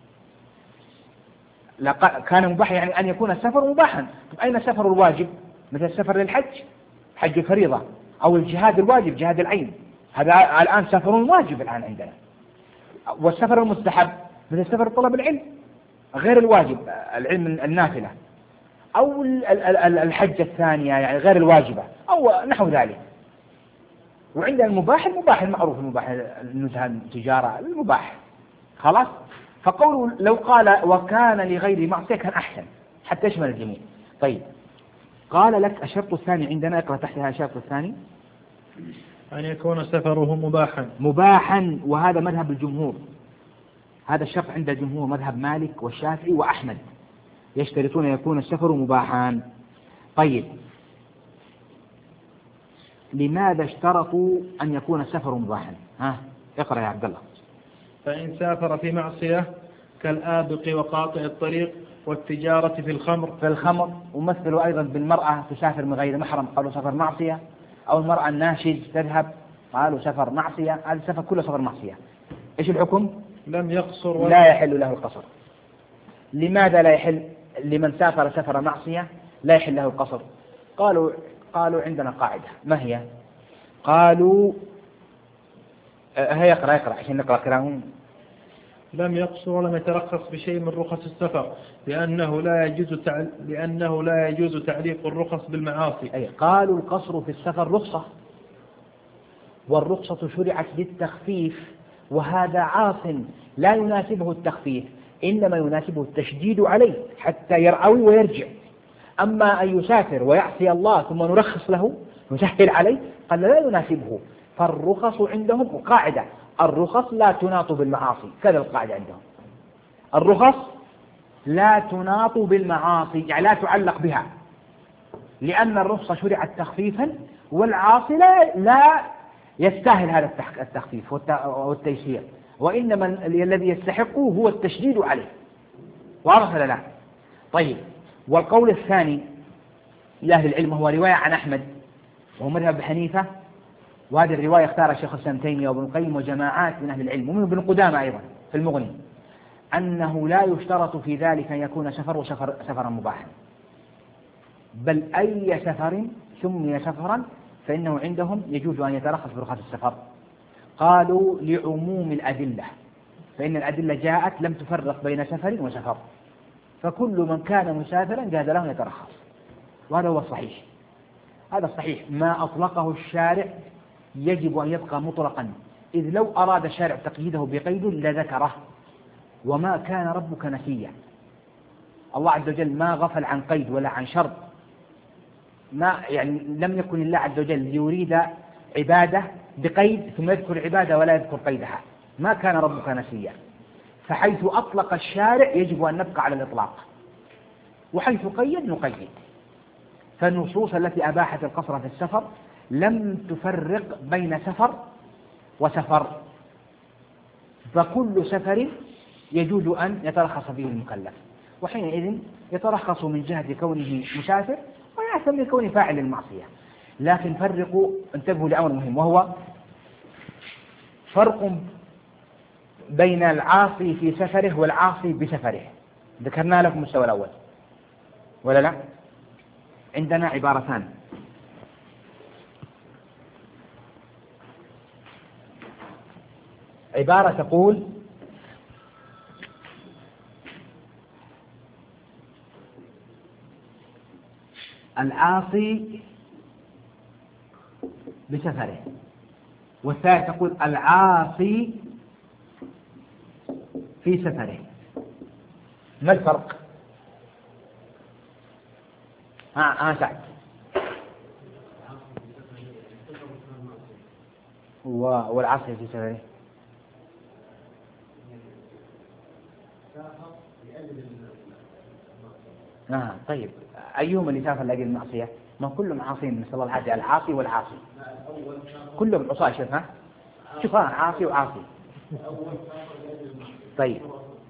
كان مباحا يعني أن يكون السفر مباحا. طيب أين السفر الواجب؟ مثل السفر للحج، حج الفريضة، أو الجهاد الواجب، جهاد العين، هذا الآن سفر واجب الآن عندنا. والسفر المستحب مثل سفر طلب العلم غير الواجب، العلم النافلة، أو الحجة الثانية يعني غير الواجبة، أو نحو ذلك. وعندنا المباح المعروف، المباح النزهة، التجارة، المباح خلاص. فقوله لو قال وكان لغير معصية كان أحسن حتى يشمل الجميع. طيب قال لك الشرط الثاني عندنا، اقرأ تحتها الشرط الثاني: أن يكون سفره مباحا، وهذا مذهب الجمهور. هذا الشرط عند الجمهور، مذهب مالك والشافعي وأحمد، يشترطون أن يكون السفر مباحا. طيب لماذا اشترطوا أن يكون السفر مباحا؟ اقرأ يا عبد الله. فإن سافر في معصية كالآبق وقاطع الطريق والتجارة في الخمر. ومثلوا أيضا بالمرأة تسافر من غير محرم، قالوا سفر معصية، أو المرأة الناشز تذهب، قالوا سفر معصية. هذا السفر كله سفر معصية. إيش الحكم؟ لم يقصر لا يحل له القصر. لماذا لا يحل؟ لمن سافر سفر معصية لا يحل له القصر. قالوا عندنا قاعدة، ما هي؟ قالوا هي اقرأ عشان نقرأ كلامهم. لم يقصر ولم يترخص بشيء من رخص السفر لأنه لا يجوز تعليق الرخص بالمعاصي. قالوا القصر في السفر رخصة، والرخصة شرعت للتخفيف، وهذا عاص لا يناسبه التخفيف، إنما يناسبه التشديد عليه حتى يرعوي ويرجع. أما أن يسافر ويعصي الله ثم نرخص له نسهل عليه، قال لا يناسبه. فالرخص عندهم قاعدة: الرخص لا تناط بالمعاصي. كذا القاعدة عندهم، الرخص لا تناط بالمعاصي، يعني لا تعلق بها، لأن الرخصة شرعت تخفيفا، والعاصي لا يستاهل هذا التخفيف والتيسير، وإنما الذي يستحقه هو التشديد عليه. واضح ولا لا؟ طيب، والقول الثاني لأهل العلم هو رواية عن أحمد وهو مذهب حنيفة، وهذه الرواية اختارها الشيخ الإسلام ابن تيمية وابن القيم وجماعات من أهل العلم ومن ابن قدامة أيضا في المغني، أنه لا يشترط في ذلك أن يكون سفرا مباحا، بل أي سفر سمي سفرا فإنه عندهم يجوز أن يترخص برخص السفر. قالوا لعموم الأدلة، فإن الأدلة جاءت لم تفرق بين سفر وسفر، فكل من كان مسافرا جاز له أن يترخص، وهذا هو الصحيح. هذا الصحيح، ما أطلقه الشارع يجب أن يبقى مطلقا، إذ لو أراد الشارع تقييده بقيد لذكره، وما كان ربك نسيا. الله عز وجل ما غفل عن قيد ولا عن شرط، ما يعني لم يكن الله عز وجل يريد عبادة بقيد ثم يذكر العبادة ولا يذكر قيدها. ما كان ربك نسيا. فحيث أطلق الشارع يجب أن نبقى على الإطلاق، وحيث قيد نقيد. فالنصوص التي أباحت القصر في السفر لم تفرق بين سفر وسفر، فكل سفر يجوز أن يترخص فيه المكلف، وحينئذ يترخص من جهة كونه مسافر ويعتم من كونه فاعل المعصية. لكن فرقوا، انتبهوا لأمر مهم، وهو فرق بين العاصي في سفره والعاصي بسفره. ذكرنا لكم المستوى الأول ولا لا؟ عندنا عبارتان. عبارة تقول العاصي بسفره، والثانية تقول العاصي في سفره. ما الفرق؟ سعد. والعاصي في سفره طيب أيهما اللي سافر لأجل المعصية؟ ما كلهم عاصين، نسأل الله العافية. العاصي والعاصي كلهم عصاة. شوف عاصي وعاصي. طيب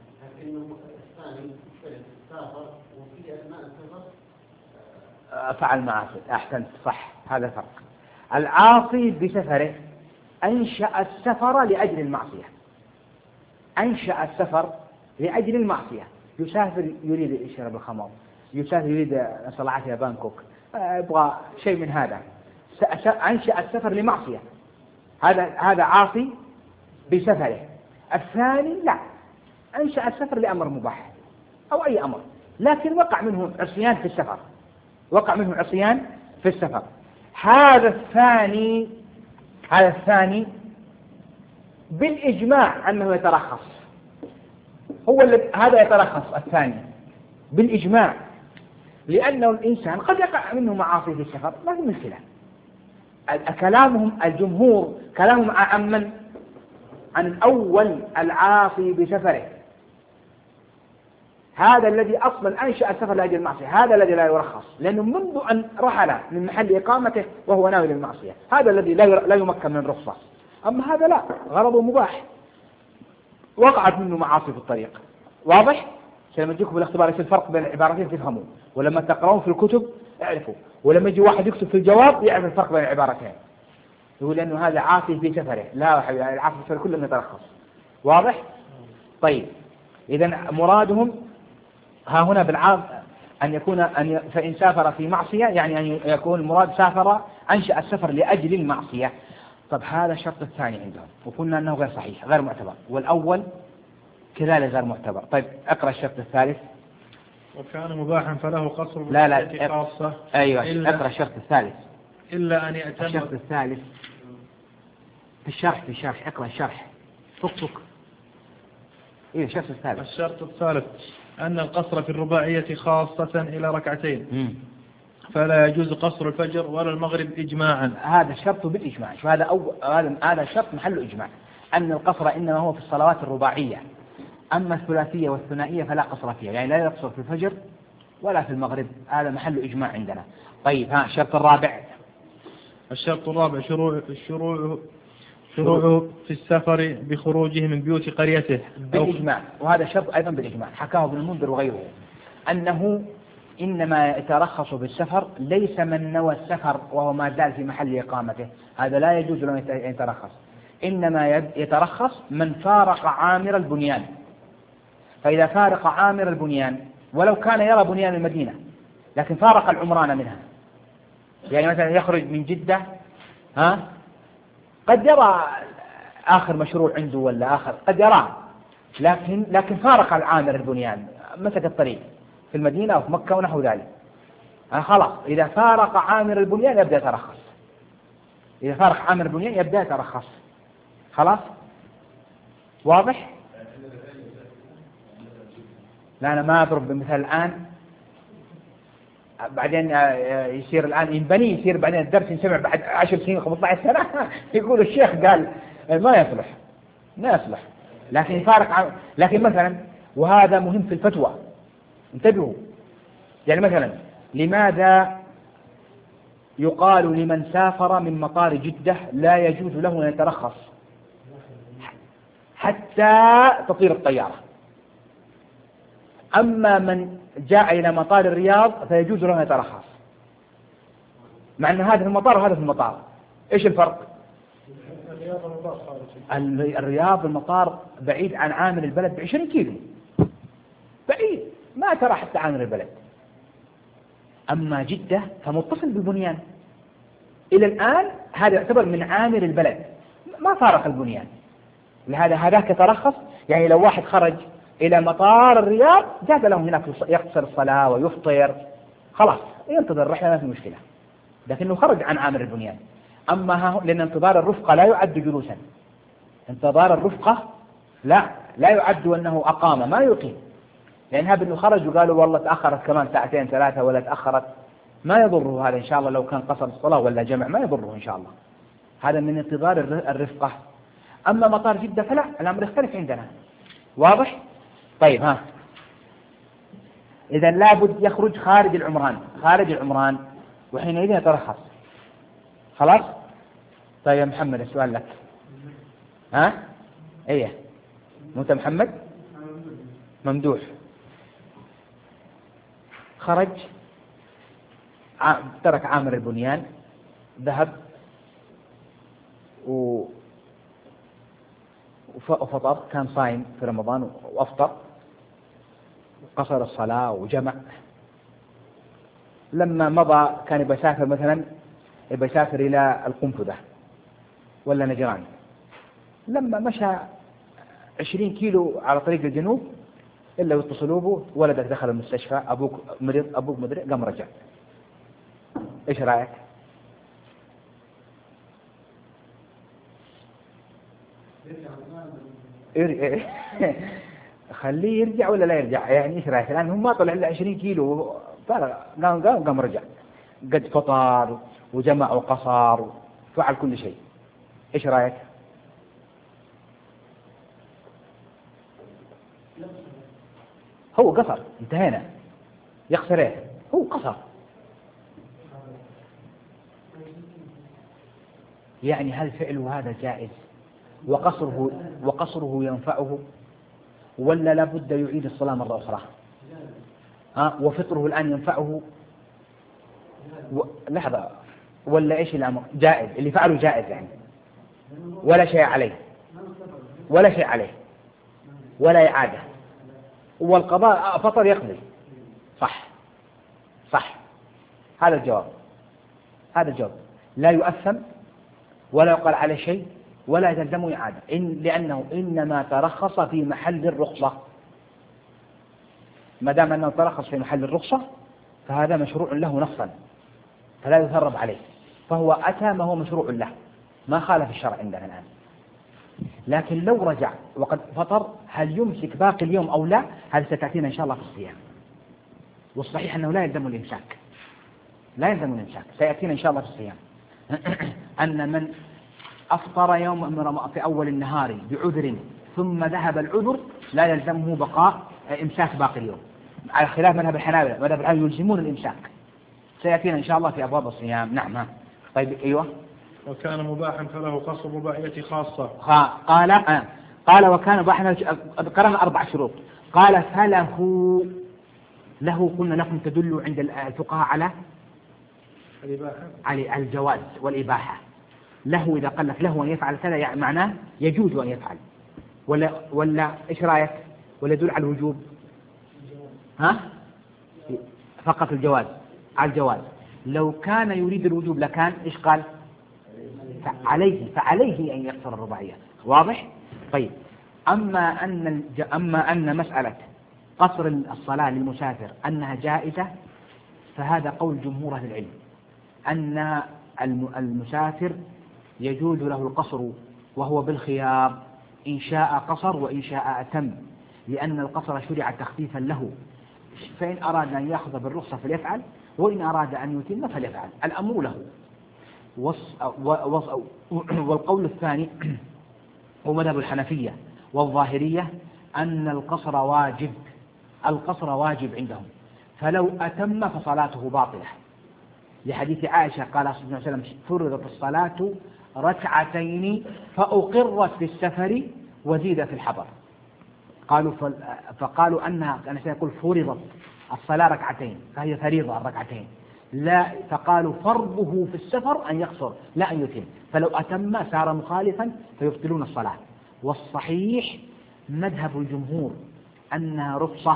فعل معاصي، أحسنت، صح، هذا الفرق. العاصي بسفره أنشأ السفر لأجل المعصية، أنشأ السفر لأجل المعصية. يسافر يريد يشرب الخمر، يسافر يريد نسأل الله العافية بانكوك، يبغى شيء من هذا، أنشأ السفر لمعصية. هذا عاصي بسفره. الثاني لا، أنشأ السفر لأمر مباح أو أي أمر، لكن وقع منه عصيان في السفر، وقع منه عصيان في السفر. هذا الثاني بالإجماع أنه يترخص، هذا يترخص الثاني بالإجماع، لأنه الإنسان قد يقع منه معاصي في السفر، ما في مشكلة. كلامهم الجمهور كلامهم عن الأول العاصي بسفره، هذا الذي أصلا أنشأ السفر لأجل المعصية، هذا الذي لا يرخص، لأنه منذ أن رحل من محل إقامته وهو ناوي للمعصية، هذا الذي لا يمكن من الرخصة. أما هذا لا، غرضه مباح، وقعت منه معاصي في الطريق. واضح؟ لما تجيكم بالاختبار يصير الفرق بين العبارتين تفهموا، ولما تقرؤون في الكتب اعرفوا، ولما يجي واحد يكتب في الجواب يعرف الفرق بين العبارتين، يقول أنه هذا عاصي في سفره. لا يا حبيبي، العاصي في سفره كلهم يترخص. واضح؟ طيب، إذا مرادهم ها هنا بالعاص أن يكون فإن سافر في معصية، يعني أن يكون المراد سافر أنشأ السفر لأجل المعصية. طب هذا الشرط الثاني عندهم، وقلنا أنه غير صحيح، غير معتبر، والأول كذلك غير معتبر. طيب اقرأ الشرط الثالث. وكان مباحا فله قصر لا خاصة. أيوة، اقرأ الشرط الثالث. إلا أن يأتم. الشرط الثالث في الشرح اقرأ الشرح. فك إيه الشرط الثالث؟ الشرط الثالث أن القصر في الرباعية خاصة إلى ركعتين، فلا يجوز قصر الفجر ولا المغرب إجماعا. هذا الشرط بالإجماع. هذا الشرط محل إجماع، أن القصر إنما هو في الصلوات الرباعية، أما الثلاثية والثنائية فلا قصر فيها، يعني لا يقصر في الفجر ولا في المغرب، هذا محل إجماع عندنا. طيب الشرط الرابع. الشرط الرابع شروعه في السفر بخروجه من بيوت قريته بالإجماع، وهذا الشرط أيضا بالإجماع، حكاه ابن المنذر وغيره، أنه إنما يترخص بالسفر ليس من نوى السفر وهو ما زال في محل إقامته، هذا لا يجوز له أن يترخص، إنما يترخص من فارق عامر البنيان. فإذا فارق عامر البنيان ولو كان يرى بنيان المدينة لكن فارق العمران منها، يعني مثلا يخرج من جدة قد يرى آخر مشروع عنده ولا آخر قد يراه، لكن فارق العامر البنيان، مسك الطريق في المدينة أو في مكة ونحو ذلك، خلاص إذا فارق عامر البنيان يبدأ يترخص، إذا فارق عامر البنيان يبدأ يترخص، خلاص. واضح؟ لا أنا ما أضرب بمثال الآن، بعدين يصير الآن ينبني، يصير بعدين الدرس ينسمع بعد 10 سنين 15 سنة يقول الشيخ قال ما يصلح، ما يصلح. لكن فارق لكن مثلا، وهذا مهم في الفتوى، انتبهوا. يعني مثلا لماذا يقال لمن سافر من مطار جدة لا يجوز له أن يترخص حتى تطير الطيارة، أما من جاء إلى مطار الرياض فيجوز له أن يترخص، مع أن هذا في المطار وهذا في المطار؟ إيش الفرق؟ الرياض المطار بعيد عن عامل البلد ب20 كيلو، بعيد ما ترى حتى عامل البلد. أما جدة فمتصل بالبنيان إلى الآن، هذا يعتبر من عامل البلد، ما فارق البنيان. لهذا هذاك ترخص. يعني لو واحد خرج إلى مطار الرياض جاز له هناك يقصر الصلاة ويفطر، خلاص ينتظر الرحلة ما في مشكلة، لكنه خرج عن عامل البنيان. أما لأن انتظار الرفقة لا يعد جلوسا، انتظار الرفقة لا يعد أنه أقام، ما يقيم. لأن هذا أنه خرج وقالوا والله تأخرت كمان ساعتين 3 ولا تأخرت، ما يضره هذا إن شاء الله. لو كان قصر الصلاة ولا جمع ما يضره إن شاء الله، هذا من انتظار الرفقة. أما مطار جدة فلا، الأمر يختلف عندنا، واضح؟ طيب ها، إذا لابد يخرج خارج العمران وحينئذ يترخص. خلاص؟ طيب يا محمد السؤال لك. ها؟ ايه انت محمد؟ ممدوح. خرج ترك عامر البنيان، ذهب وفطر، كان صايم في رمضان وأفطر، قصر الصلاة وجمع. لما مضى كان يسافر مثلا، يسافر إلى القنفذة ولا نجران، لما مشى 20 كيلو على طريق الجنوب إلا يتصلوا به ولدك دخل المستشفى، أبوك مريض، أبوك مدري، قام رجع. إيش رأيك؟ خليه يرجع ولا لا يرجع؟ يعني إيش رأيك؟ الآن هم ما طلع إلا 20 كيلو، قام رجع، قد فطر وجمع وقصر وفعل كل شيء. إيش رأيك؟ هو قصر، انتهينا. يقصر ايه؟ هو قصر. يعني هل فعله هذا جائز وقصره ينفعه، ولا لابد يعيد الصلاة مرة أخرى؟ وفطره الآن ينفعه لحظة، ولا إيش الأمر؟ جائز، اللي فعله جائز يعني، ولا شيء عليه، ولا إعادة، والقضاء فطر يقضي. صح. هذا الجواب. لا يؤثم ولا يقال عليه شيء ولا يلزم إعادة، لأنه إنما ترخص في محل الرخصة. ما دام أنه ترخص في محل الرخصة فهذا مشروع له نصا، فلا يثرب عليه، فهو أتى ما هو مشروع له، ما خالف الشرع عندنا الآن. لكن لو رجع وقد فطر، هل يمسك باقي اليوم أو لا؟ هذا ستأتينا إن شاء الله في الصيام. والصحيح أنه لا يلزم الإمساك، سيأتينا إن شاء الله في الصيام. أن من أفطر يوم في أول النهار بعذر ثم ذهب العذر لا يلزمه بقاء إمساك باقي اليوم، على خلاف مذهب الحنابلة. مذهب الحنابلة يلزمون الإمساك، سيأتينا إن شاء الله في أبواب الصيام. نعم. طيب أيوة. وكان مباحا فله قصر رباعية خاصة. قال وكان مباحا، قرأنا 4 شروط. قال فله، قلنا لكم تدل عند الفقهاء على الجواز والإباحة. له إذا قال لك له أن يفعل كذا يعني معناه يجوز أن يفعل، ولا إيش رأيك؟ ولا يدل على الوجوب؟ فقط الجواز، على الجواز. لو كان يريد الوجوب لكان إيش قال؟ فعليه أن يقصر الرباعية. واضح؟ طيب. أما أن مسألة قصر الصلاة للمسافر أنها جائزة، فهذا قول جمهور أهل العلم، أن المسافر يجوز له القصر وهو بالخيار، إن شاء قصر وإن شاء أتم، لأن القصر شرع تخفيفا له، فإن أراد أن يأخذ بالرخصة فليفعل، وإن أراد أن يتم فليفعل، الأمر له. والقول الثاني هو مذهب الحنفية والظاهرية أن القصر واجب، القصر واجب عندهم، فلو أتم فصلاته باطلة، لحديث عائشة قال صلى الله عليه وسلم فرضت الصلاة ركعتين فأقرت في السفر وزيد في الحضر. فقالوا أنا سيقول فرضت الصلاة ركعتين فهي فريضة الركعتين، لا، فقالوا فرضه في السفر أن يقصر لا أن يتم، فلو أتم صار مخالفا فيبطلون الصلاة. والصحيح مذهب الجمهور أنها رخصة،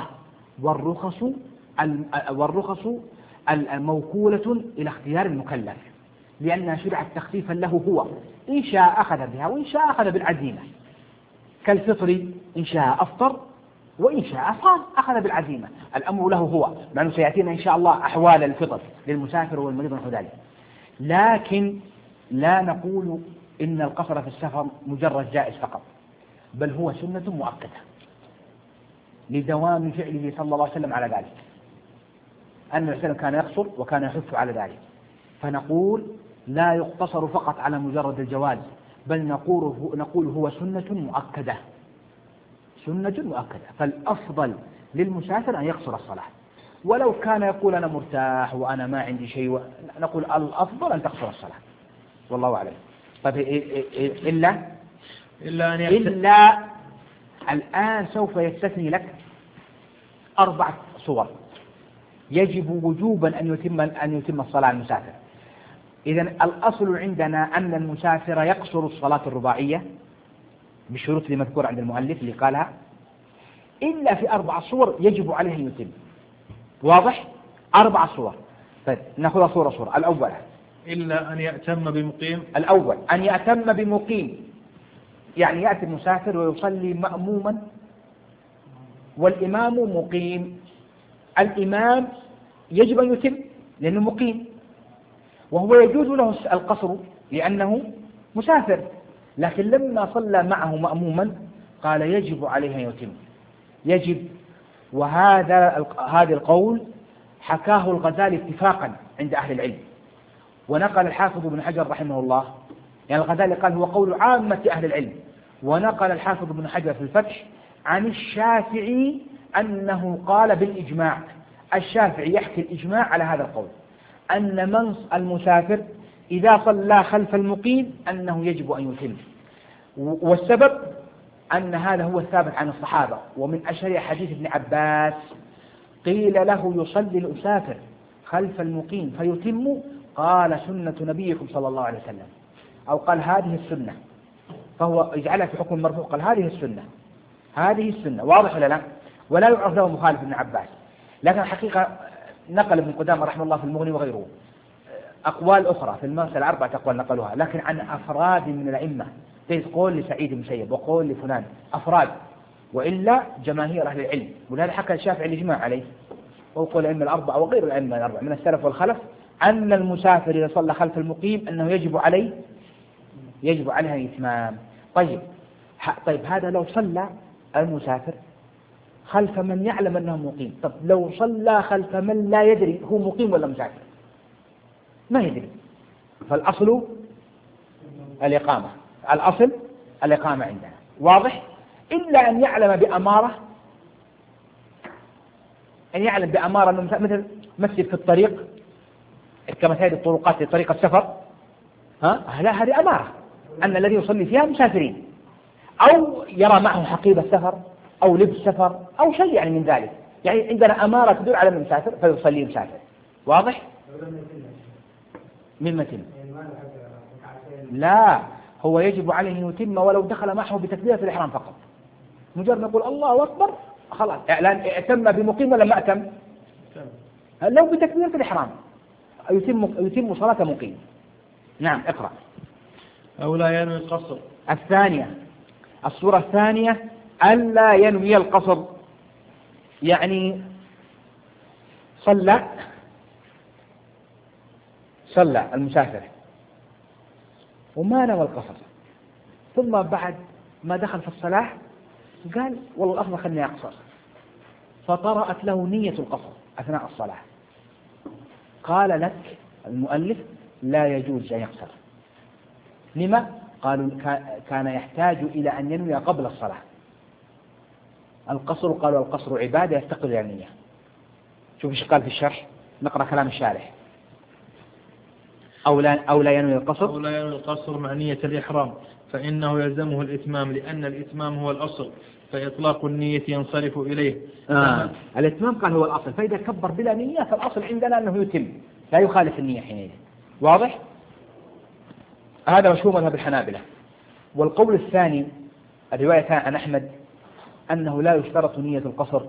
والرخص موكولة إلى اختيار المكلف، لأنها شرعت تخفيفا له هو، إن شاء أخذ بها وإن شاء أخذ بالعزيمة، كالفطر إن شاء أفطر وإن شاء صام أخذ بالعزيمة، الأمر له هو، مع أنه سيأتينا إن شاء الله أحوال الفطر للمسافر والمريض ونحو ذلك. لكن لا نقول إن القصر في السفر مجرد جائز فقط، بل هو سنة مؤكدة لدوام فعله صلى الله عليه وسلم على ذلك، أن الرسول كان يقصر وكان يحث على ذلك، فنقول لا يقتصر فقط على مجرد الجواز، بل نقول هو سنة مؤكدة، سنة مؤكدة، فالأفضل للمسافر أن يقصر الصلاة، ولو كان يقول أنا مرتاح وأنا ما عندي شيء نقول الأفضل أن تقصر الصلاة، والله أعلم. طيب إلا الآن سوف يستثني لك 4 صور يجب وجوبا أن يتم الصلاة المسافر. إذن الأصل عندنا أن المسافر يقصر الصلاة الرباعية بالشروط اللي مذكورة عند المؤلف اللي قالها، إلا في 4 صور يجب عليه أن يتم. واضح؟ 4 صور. طيب نأخذها صورة. الأول إلا أن يأتم بمقيم. الأول أن يأتم بمقيم، يعني يأتي المسافر ويصلي مأموما والإمام مقيم، الإمام يجب أن يتم لأنه مقيم، وهو يجوز له القصر لأنه مسافر، لكن لما صلى معه مأموما قال يجب عليه أن يتم، يجب. هذا القول حكاه الغزالي اتفاقا عند أهل العلم، ونقل الحافظ ابن حجر رحمه الله، يعني الغزالي قال هو قول عامة أهل العلم، ونقل الحافظ ابن حجر في الفتح عن الشافعي أنه قال بالإجماع، الشافعي يحكي الإجماع على هذا القول، أن من المسافر إذا صلى خلف المقيم أنه يجب أن يتم. والسبب أن هذا هو الثابت عن الصحابة، ومن أشهر حديث ابن عباس قيل له يصلي المسافر خلف المقيم فيتم، قال سنة نبيكم صلى الله عليه وسلم، أو قال هذه السنة، فهو يجعلها في حكم مرفوع، قال هذه السنة. واضح ولا لا؟ ولا يعرف له مخالف ابن عباس. لكن الحقيقة نقل ابن قدامة رحمه الله في المغني وغيره أقوال أخرى في المسألة، 4 أقوال نقلوها، لكن عن أفراد من الأئمة، زي قول لسعيد بن مسيب وقول لفلان، أفراد، وإلا جماهير أهل العلم. ولهذا حكى الشافعي الإجماع عليه، وقول الأئمة ال4 وغير الأئمة ال4 من السلف والخلف أن المسافر إذا صلى خلف المقيم أنه يجب عليه الإتمام. طيب هذا لو صلى المسافر خلف من يعلم أنه مقيم، طب لو صلى خلف من لا يدري هو مقيم ولا مسافر، ما يدري، فالأصل الإقامة، الأصل الإقامة عندنا. واضح؟ إلا أن يعلم بأمارة أنه مثل مسجد في الطريق كمثال الطرقات لطريق السفر، لا، هذه أمارة أن الذي يصلي فيها مسافرين، أو يرى معه حقيبة سفر أو لبس سفر أو شيء يعني من ذلك، يعني عندنا أمارة تدل على المسافر فيصلي مسافر. واضح؟ من متن؟ لا، هو يجب عليه أن يتم ولو دخل معه بتكبيرة الإحرام فقط، مجرد نقول الله أكبر خلاص، إعلان اتم بمقيم ولا ما اتم؟ لو بتكبيرة الإحرام يتم صلاة مقيم. نعم اقرأ. أو لا ينوي القصر. الصورة الثانية ألا ينوي القصر، يعني صلى المسافر وما نوى القصر، ثم بعد ما دخل في الصلاة قال والله الأفضل خلني أقصر، فطرأت له نية القصر أثناء الصلاة، قال لك المؤلف لا يجوز أن يقصر. لما؟ قالوا كان يحتاج إلى أن ينوي قبل الصلاة. القصر قالوا القصر عبادة يفتقر إلى النية. شوف ايش قال في الشرح، نقرأ كلام الشارح. أو لا ينوي القصر، أو لا ينوي القصر مع نية الإحرام فإنه يلزمه الإتمام، لأن الإتمام هو الأصل، فإطلاق النية ينصرف إليه. الإتمام قال هو الأصل، فإذا كبر بلا نية فالأصل عندنا أنه يتم، لا يخالف النية حينئذ. واضح؟ هذا مشهور مذهب الحنابلة. والقول الثاني الرواية عن أحمد أنه لا يشترط نية القصر،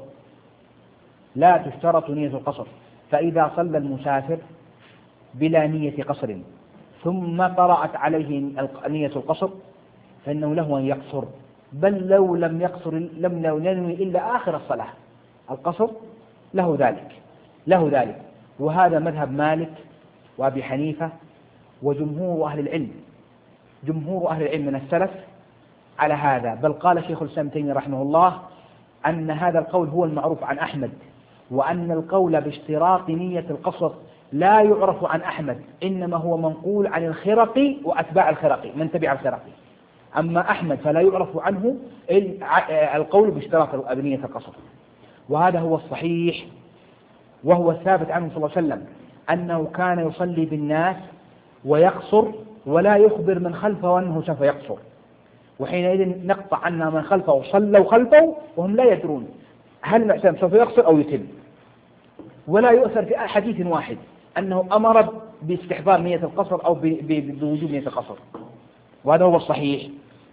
لا تشترط نية القصر، فإذا صلى المسافر بلا نية قصر ثم طرأت عليه نية القصر فإنه له أن يقصر، بل لو لم يقصر لم ينوي إلا آخر الصلاة القصر له ذلك. وهذا مذهب مالك وأبي حنيفة وجمهور أهل العلم، جمهور أهل العلم من السلف على هذا. بل قال شيخ الإسلام ابن تيمية رحمه الله أن هذا القول هو المعروف عن أحمد، وأن القول باشتراط نية القصر لا يعرف عن أحمد، إنما هو منقول عن الخرقي وأتباع الخرقي، من تبع الخرقي. أما أحمد فلا يعرف عنه القول باشتراط نية القصر، وهذا هو الصحيح، وهو الثابت عنه صلى الله عليه وسلم أنه كان يصلي بالناس ويقصر ولا يخبر من خلفه أنه سوف يقصر، وحينئذ نقطع أن من خلفه صلوا خلفه وهم لا يدرون هل معتم سوف يقصر أو يتم. ولا يؤثر في حديث واحد أنه أمر باستحضار نية القصر أو بوجوب نية القصر، وهذا هو الصحيح.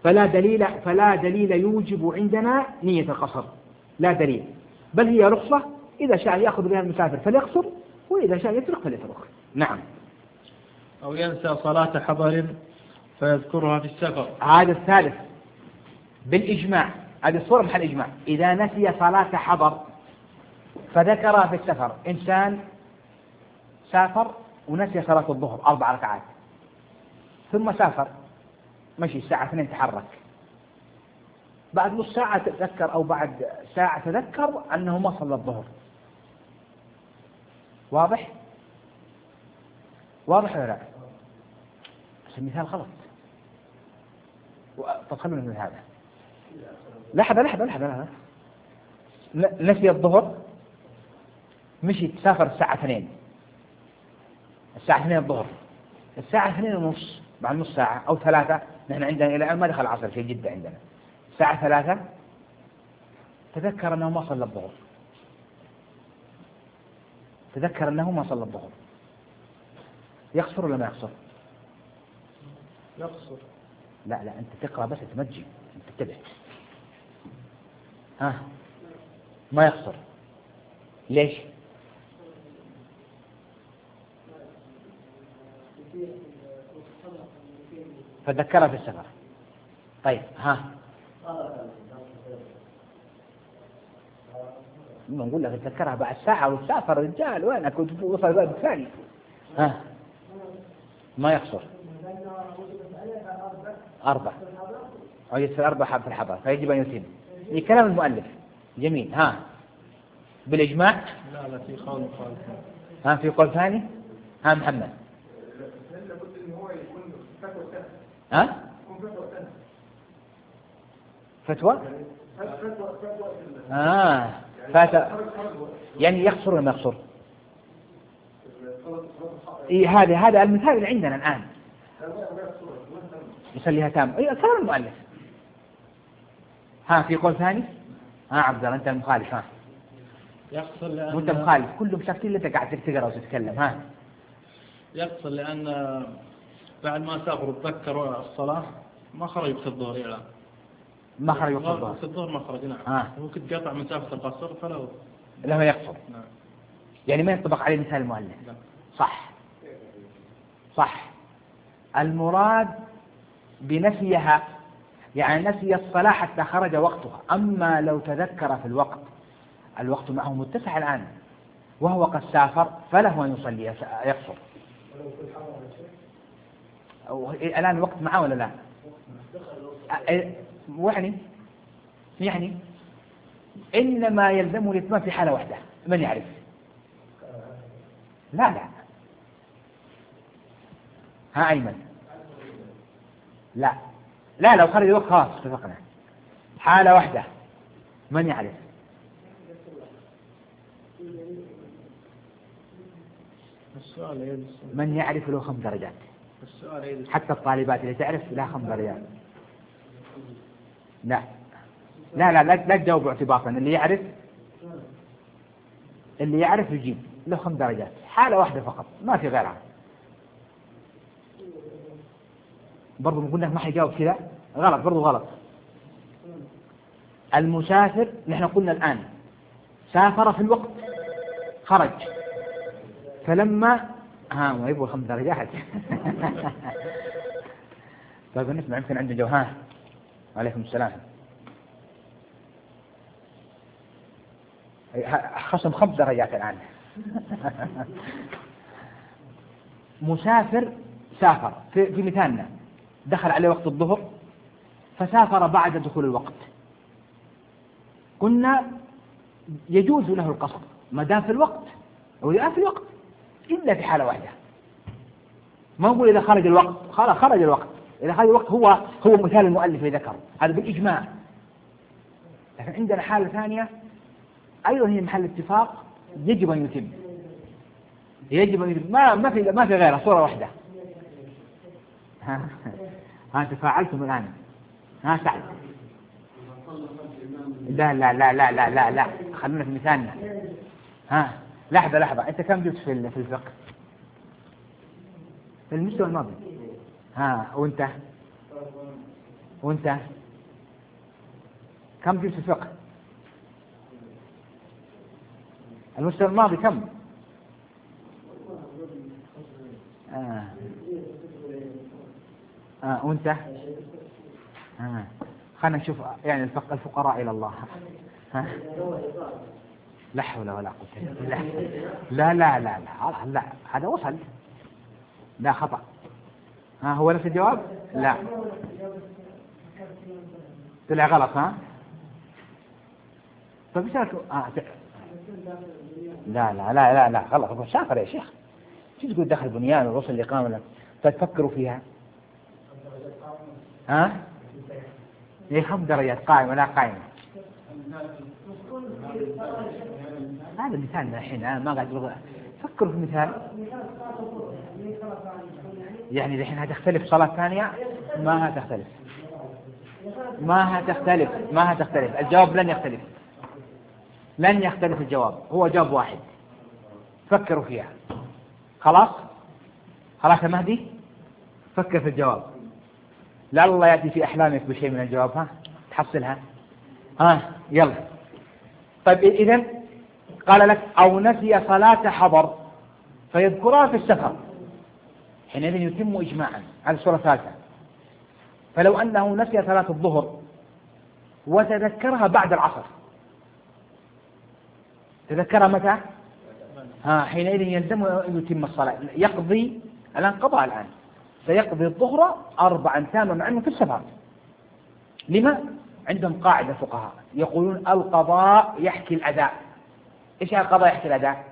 فلا دليل يوجب عندنا نية القصر، لا دليل، بل هي رخصة إذا شاء يأخذ بها المسافر فليقصر، وإذا شاء يترك فليترك. نعم. أو ينسى صلاة حضر فيذكرها في السفر. هذا الثالث بالإجماع، هذه الصورة محل إجماع. إذا نسي صلاة حضر فذكرها في السفر، إنسان سافر ونسي صلاة الظهر 4 ركعات، ثم سافر مشي الساعة 2 تحرك، بعد نص ساعة تذكر أو بعد ساعة تذكر أنه ما صلى الظهر. واضح ولا لا؟ المثال غلط. طب خلونا من هذا. لحظة. نسي الظهر، مشي تسافر الساعة 2، الساعة 2 الظهر، الساعة 2:30 بعد نص ساعة أو 3، نحن عندنا إلى الآن ما دخل العصر في جدة عندنا، الساعة 3 تذكر أنه ما صلى الظهر، يقصر ولا ما يقصر؟ يقصر. لا أنت تقرأ بس تمجي، أنت تتبع. ما يقصر. ليش؟ فذكرها في السفر. طيب نقول لك تذكرها بعد ساعة وتسافر رجال، وينك وصل الباب الثاني. ما يقصر 4 أو يصير 4 في الحضر فيجب أن يتم. كلام المؤلف جميل. بالإجماع. لا في قول في قول ثاني. محمد. فتوى. يعني يقصر ولا ما يقصر؟ هذا المثال اللي عندنا الآن يصليها تام. كلام المؤلف. في قول ثاني. عبد الله أنت المخالف. يقصر لأن وأنت مخالف، كلهم ساكتين لأنت قاعد تقرأ وتتكلم. يقصر لأن بعد ما سافر تذكر الصلاة ما خرج في الظهر الآن. ما خرج في الظهر ما خرج. نعم. ممكن قطع مسافة القصر فله يقصر. نعم. يعني ما ينطبق عليه مثال المؤلف. لا. صح. المراد بنسيها يعني نسي الصلاة حتى خرج وقتها. أما لو تذكر في الوقت معه متسع الآن وهو قد سافر فله أن يصلي يقصر. الآن الوقت معه ولا لا؟ يعني إنما يلزمه الإتمام في حالة واحدة. من يعرف؟ لا ها أيمن؟ لا لا، لو خرج الوقت خلاص اتفقنا. حالة واحدة، من يعرف؟ من يعرف له 5 درجات؟ حتى الطالبات اللي تعرف لها 5 درجات. لا لا لا لا تجاوب اعتباطا، اللي يعرف يجيب له 5 درجات، حالة واحدة فقط ما في غيرها. برضو نقول لك ما حيجاوب كذا غلط، برضو غلط. المسافر نحن قلنا الآن سافر في الوقت، خرج، فلما ما يبغوا 5 درجات. طيب نسمع يمكن عنده جواب. عليكم السلام. خصم 5 درجات الآن. مسافر سافر في مثالنا دخل عليه وقت الظهر فسافر بعد دخول الوقت، قلنا يجوز له القصر ما دام في الوقت أو الآن في الوقت، إلا في حالة واحدة. ما نقول إذا خرج الوقت، خرج الوقت، إذا خرج الوقت هو مثال المؤلف ذكر هذا بالإجماع. لكن عندنا حالة ثانية أيضا هي محل اتفاق، يجب أن يتم، ما في غيرها، صورة واحدة. ها تفاعلتم الآن. سعد. لا لا لا لا لا لا لا، خلونا في مثالنا. لحظة، أنت كم جبت في الفقه؟ في المستوى الماضي. وأنت كم جبت في الفقه؟ المستوى الماضي كم؟ وأنت؟ خلنا نشوف يعني الفقراء إلى الله. لا حول ولا قوة إلا بالله. لا لا لا لا لا، هذا وصل. لا خطأ. هو نفس الجواب؟ لا طلع غلط. طيب ايش لا لا لا لا لا غلط، هو سافر يا شيخ. شو تقول دخل بنيان ووصل الإقامة؟ تفكروا فيها. هي 5 درجات قائمة لا قائمة. هذا مثال الحين ما قاعد فكروا في مثال. يعني الحين هتختلف صلاة ثانية؟ ما هتختلف. الجواب لن يختلف الجواب، هو جواب واحد. فكروا فيها. خلاص يا مهدي، فكر في الجواب، لعل الله يأتي في أحلامك بشيء من الجواب. تحصلها. يلا. طيب إذن قال لك أو نسي صلاة حضر فيذكرها في السفر، حينئذ يتم إجماعا على الصورة الثالثة. فلو أنه نسي صلاة الظهر وتذكرها بعد العصر، تذكرها متى؟ حينئذ يلزم أن يتم الصلاة، يقضي الآن قضاء، الآن سيقضي الظهر 4 تاما مع أنه في السفر. لما؟ عندهم قاعدة فقهاء يقولون القضاء يحكي الأداء. إيش القضاء يحكي الأداء؟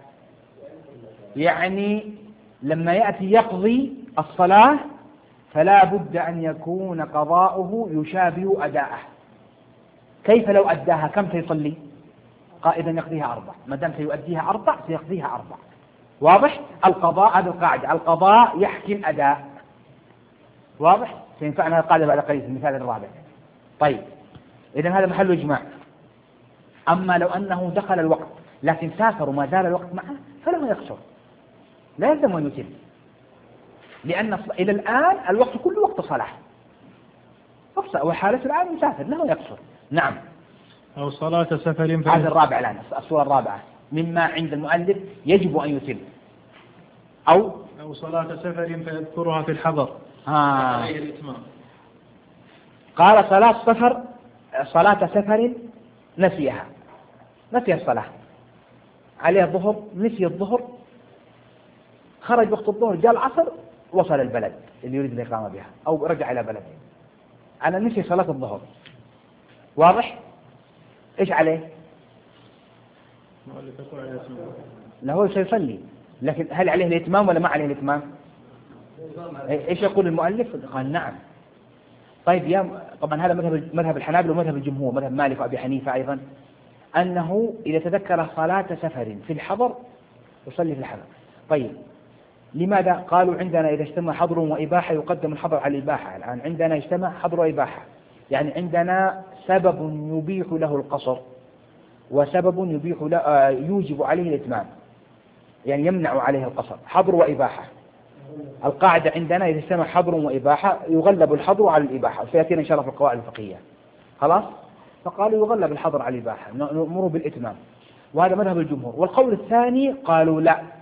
يعني لما يأتي يقضي الصلاة فلا بد أن يكون قضاؤه يشابه أداءه. كيف لو أداها كم سيصلي؟ قائدا يقضيها 4، ما دام سيؤديها 4 سيقضيها 4. واضح؟ القضاء، هذه القاعدة، القضاء يحكي الأداء. واضح؟ سينفعنا القاعدة بعد قليل في المثال الرابع. طيب إذن هذا محل إجماع. أما لو أنه دخل الوقت لكن سافر وما زال الوقت معه فله يقصر، لا يلزم أن يتم، لأن إلى الآن الوقت كله وقت صلاة، وحالة الآن مسافر له يقصر. نعم. أو صلاة سفر. هذا الرابع الآن، الصورة الرابعة مما عند المؤلف يجب أن يتم. أو صلاة سفر فيذكرها في الحضر. قال صلاة سفر نسيها، نسي الصلاة، عليه الظهر، نسي الظهر، خرج وقت الظهر، جاء العصر، وصل البلد اللي يريد الإقامة بها أو رجع إلى بلده، أنا نسي صلاة الظهر. واضح؟ إيش عليه؟ لا هو سيصلي، لكن هل عليه الإتمام ولا ما عليه الإتمام؟ إيش يقول المؤلف؟ قال نعم. طيب طبعا هذا مذهب الحنابلة ومذهب الجمهور، مذهب مالك وأبي حنيفة أيضا، أنه إذا تذكر صلاة سفر في الحضر يصلي في الحضر. طيب لماذا؟ قالوا عندنا إذا اجتمع حضر وإباحة يقدم الحضر على الإباحة. الآن عندنا اجتمع حضر وإباحة، يعني عندنا سبب يبيح له القصر وسبب يوجب عليه الإتمام، يعني يمنع عليه القصر، حضر وإباحة. القاعدة عندنا إذا اجتمع حضر وإباحة يغلب الحضر على الإباحة، وسيأتينا إن شاء الله في القواعد الفقهية. خلاص؟ فقالوا يغلب الحضر على الإباحة، نأمر بالإتمام، وهذا مذهب الجمهور. والقول الثاني قالوا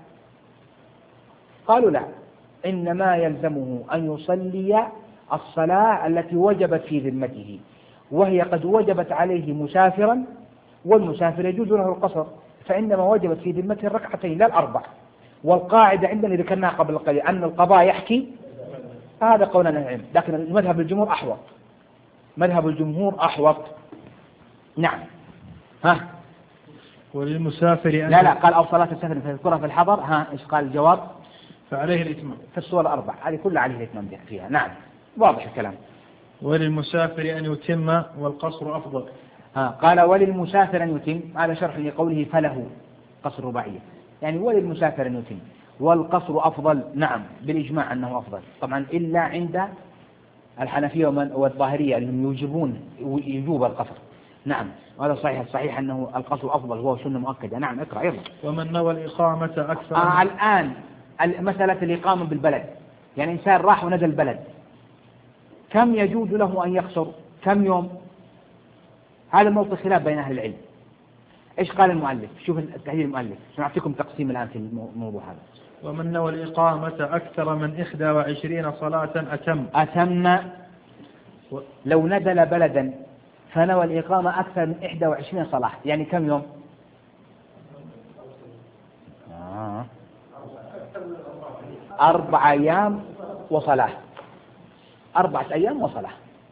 لا، إنما يلزمه أن يصلي الصلاة التي وجبت في ذمته، وهي قد وجبت عليه مسافرا، والمسافر يجوز له القصر، فإنما وجبت في ذمته الركعتين لا الأربع. والقاعدة عندنا ذكرناها قبل قليل أن القضاء يحكي، هذا قولنا العلم، لكن مذهب الجمهور أحوط، مذهب الجمهور أحوط. نعم. وللمسافر لا قال أو صلاة السفر فيذكرها في الحضر. إيش قال الجواب؟ فعليه الإتمام في الصور الأربع هذه كلها عليه الإتمام فيها. نعم واضح الكلام. وللمسافر أن يتم والقصر أفضل. قال وللمسافر أن يتم، هذا شرح لقوله فله قصر رباعية، يعني وللمسافر أن يتم والقصر أفضل. نعم بالإجماع أنه أفضل طبعا، إلا عند الحنفية والظاهرية اللي يوجبون يجوب القصر. نعم وهذا صحيح، الصحيح أنه القصر أفضل، هو سنة مؤكدة. نعم اقرأ يلا. ومن نوى الإقامة أكثر الآن مسألة الإقامة بالبلد، يعني إنسان راح ونزل البلد، كم يجوز له أن يقصر؟ كم يوم؟ هذا موضوع خلاف بين أهل العلم. إيش قال المؤلف؟ شوف التحليل المؤلف، سنعطيكم تقسيم الآن في الموضوع هذا. ومن نوى الإقامة أكثر من 21 صلاة أتم. لو نزل بلدا فنوى الإقامة أكثر من 21 صلاة، يعني كم يوم؟ 4 أيام وصلاة، 4 أيام وصلاة،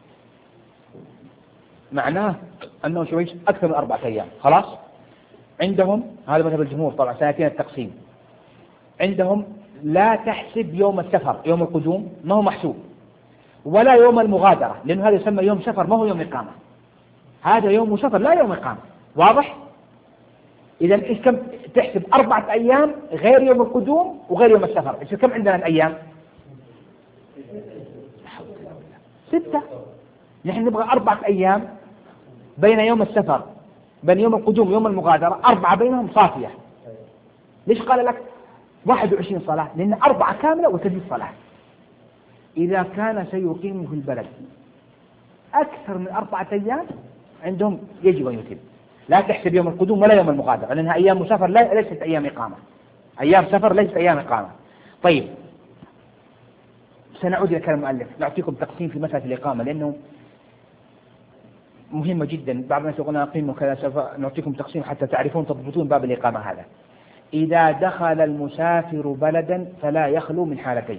معناه أنه شويش أكثر من 4 أيام. خلاص عندهم هذا مذهب الجمهور، طبعا سيأتينا التقسيم. عندهم لا تحسب يوم السفر، يوم القدوم ما هو محسوب، ولا يوم المغادرة، لأنه هذا يسمى يوم سفر ما هو يوم إقامة، هذا يوم سفر لا يوم إقامة. واضح؟ إذا إيش كم تحسب؟ 4 أيام غير يوم القدوم وغير يوم السفر. إيش كم عندنا الأيام؟ 6. نحن نبغى 4 أيام بين يوم السفر، بين يوم القدوم ويوم المغادرة، 4 بينهم صافية. ليش قال لك 21 صلاة؟ لأن 4 كاملة وتزيد صلاة. إذا كان سيقيم في البلد أكثر من 4 أيام عندهم يجب أن يتم، لا تحسب يوم القدوم ولا يوم المغادرة، لأنها أيام مسافر ليست أيام إقامة، أيام سفر ليست أيام إقامة. طيب سنعود إلى كلام المؤلف، نعطيكم تقسيم في مسألة الإقامة لأنه مهمة جدا. بعض الناس يقولون أقيم وكذا، سوف نعطيكم تقسيم حتى تعرفون تضبطون باب الإقامة هذا. إذا دخل المسافر بلدا فلا يخلو من حالتين.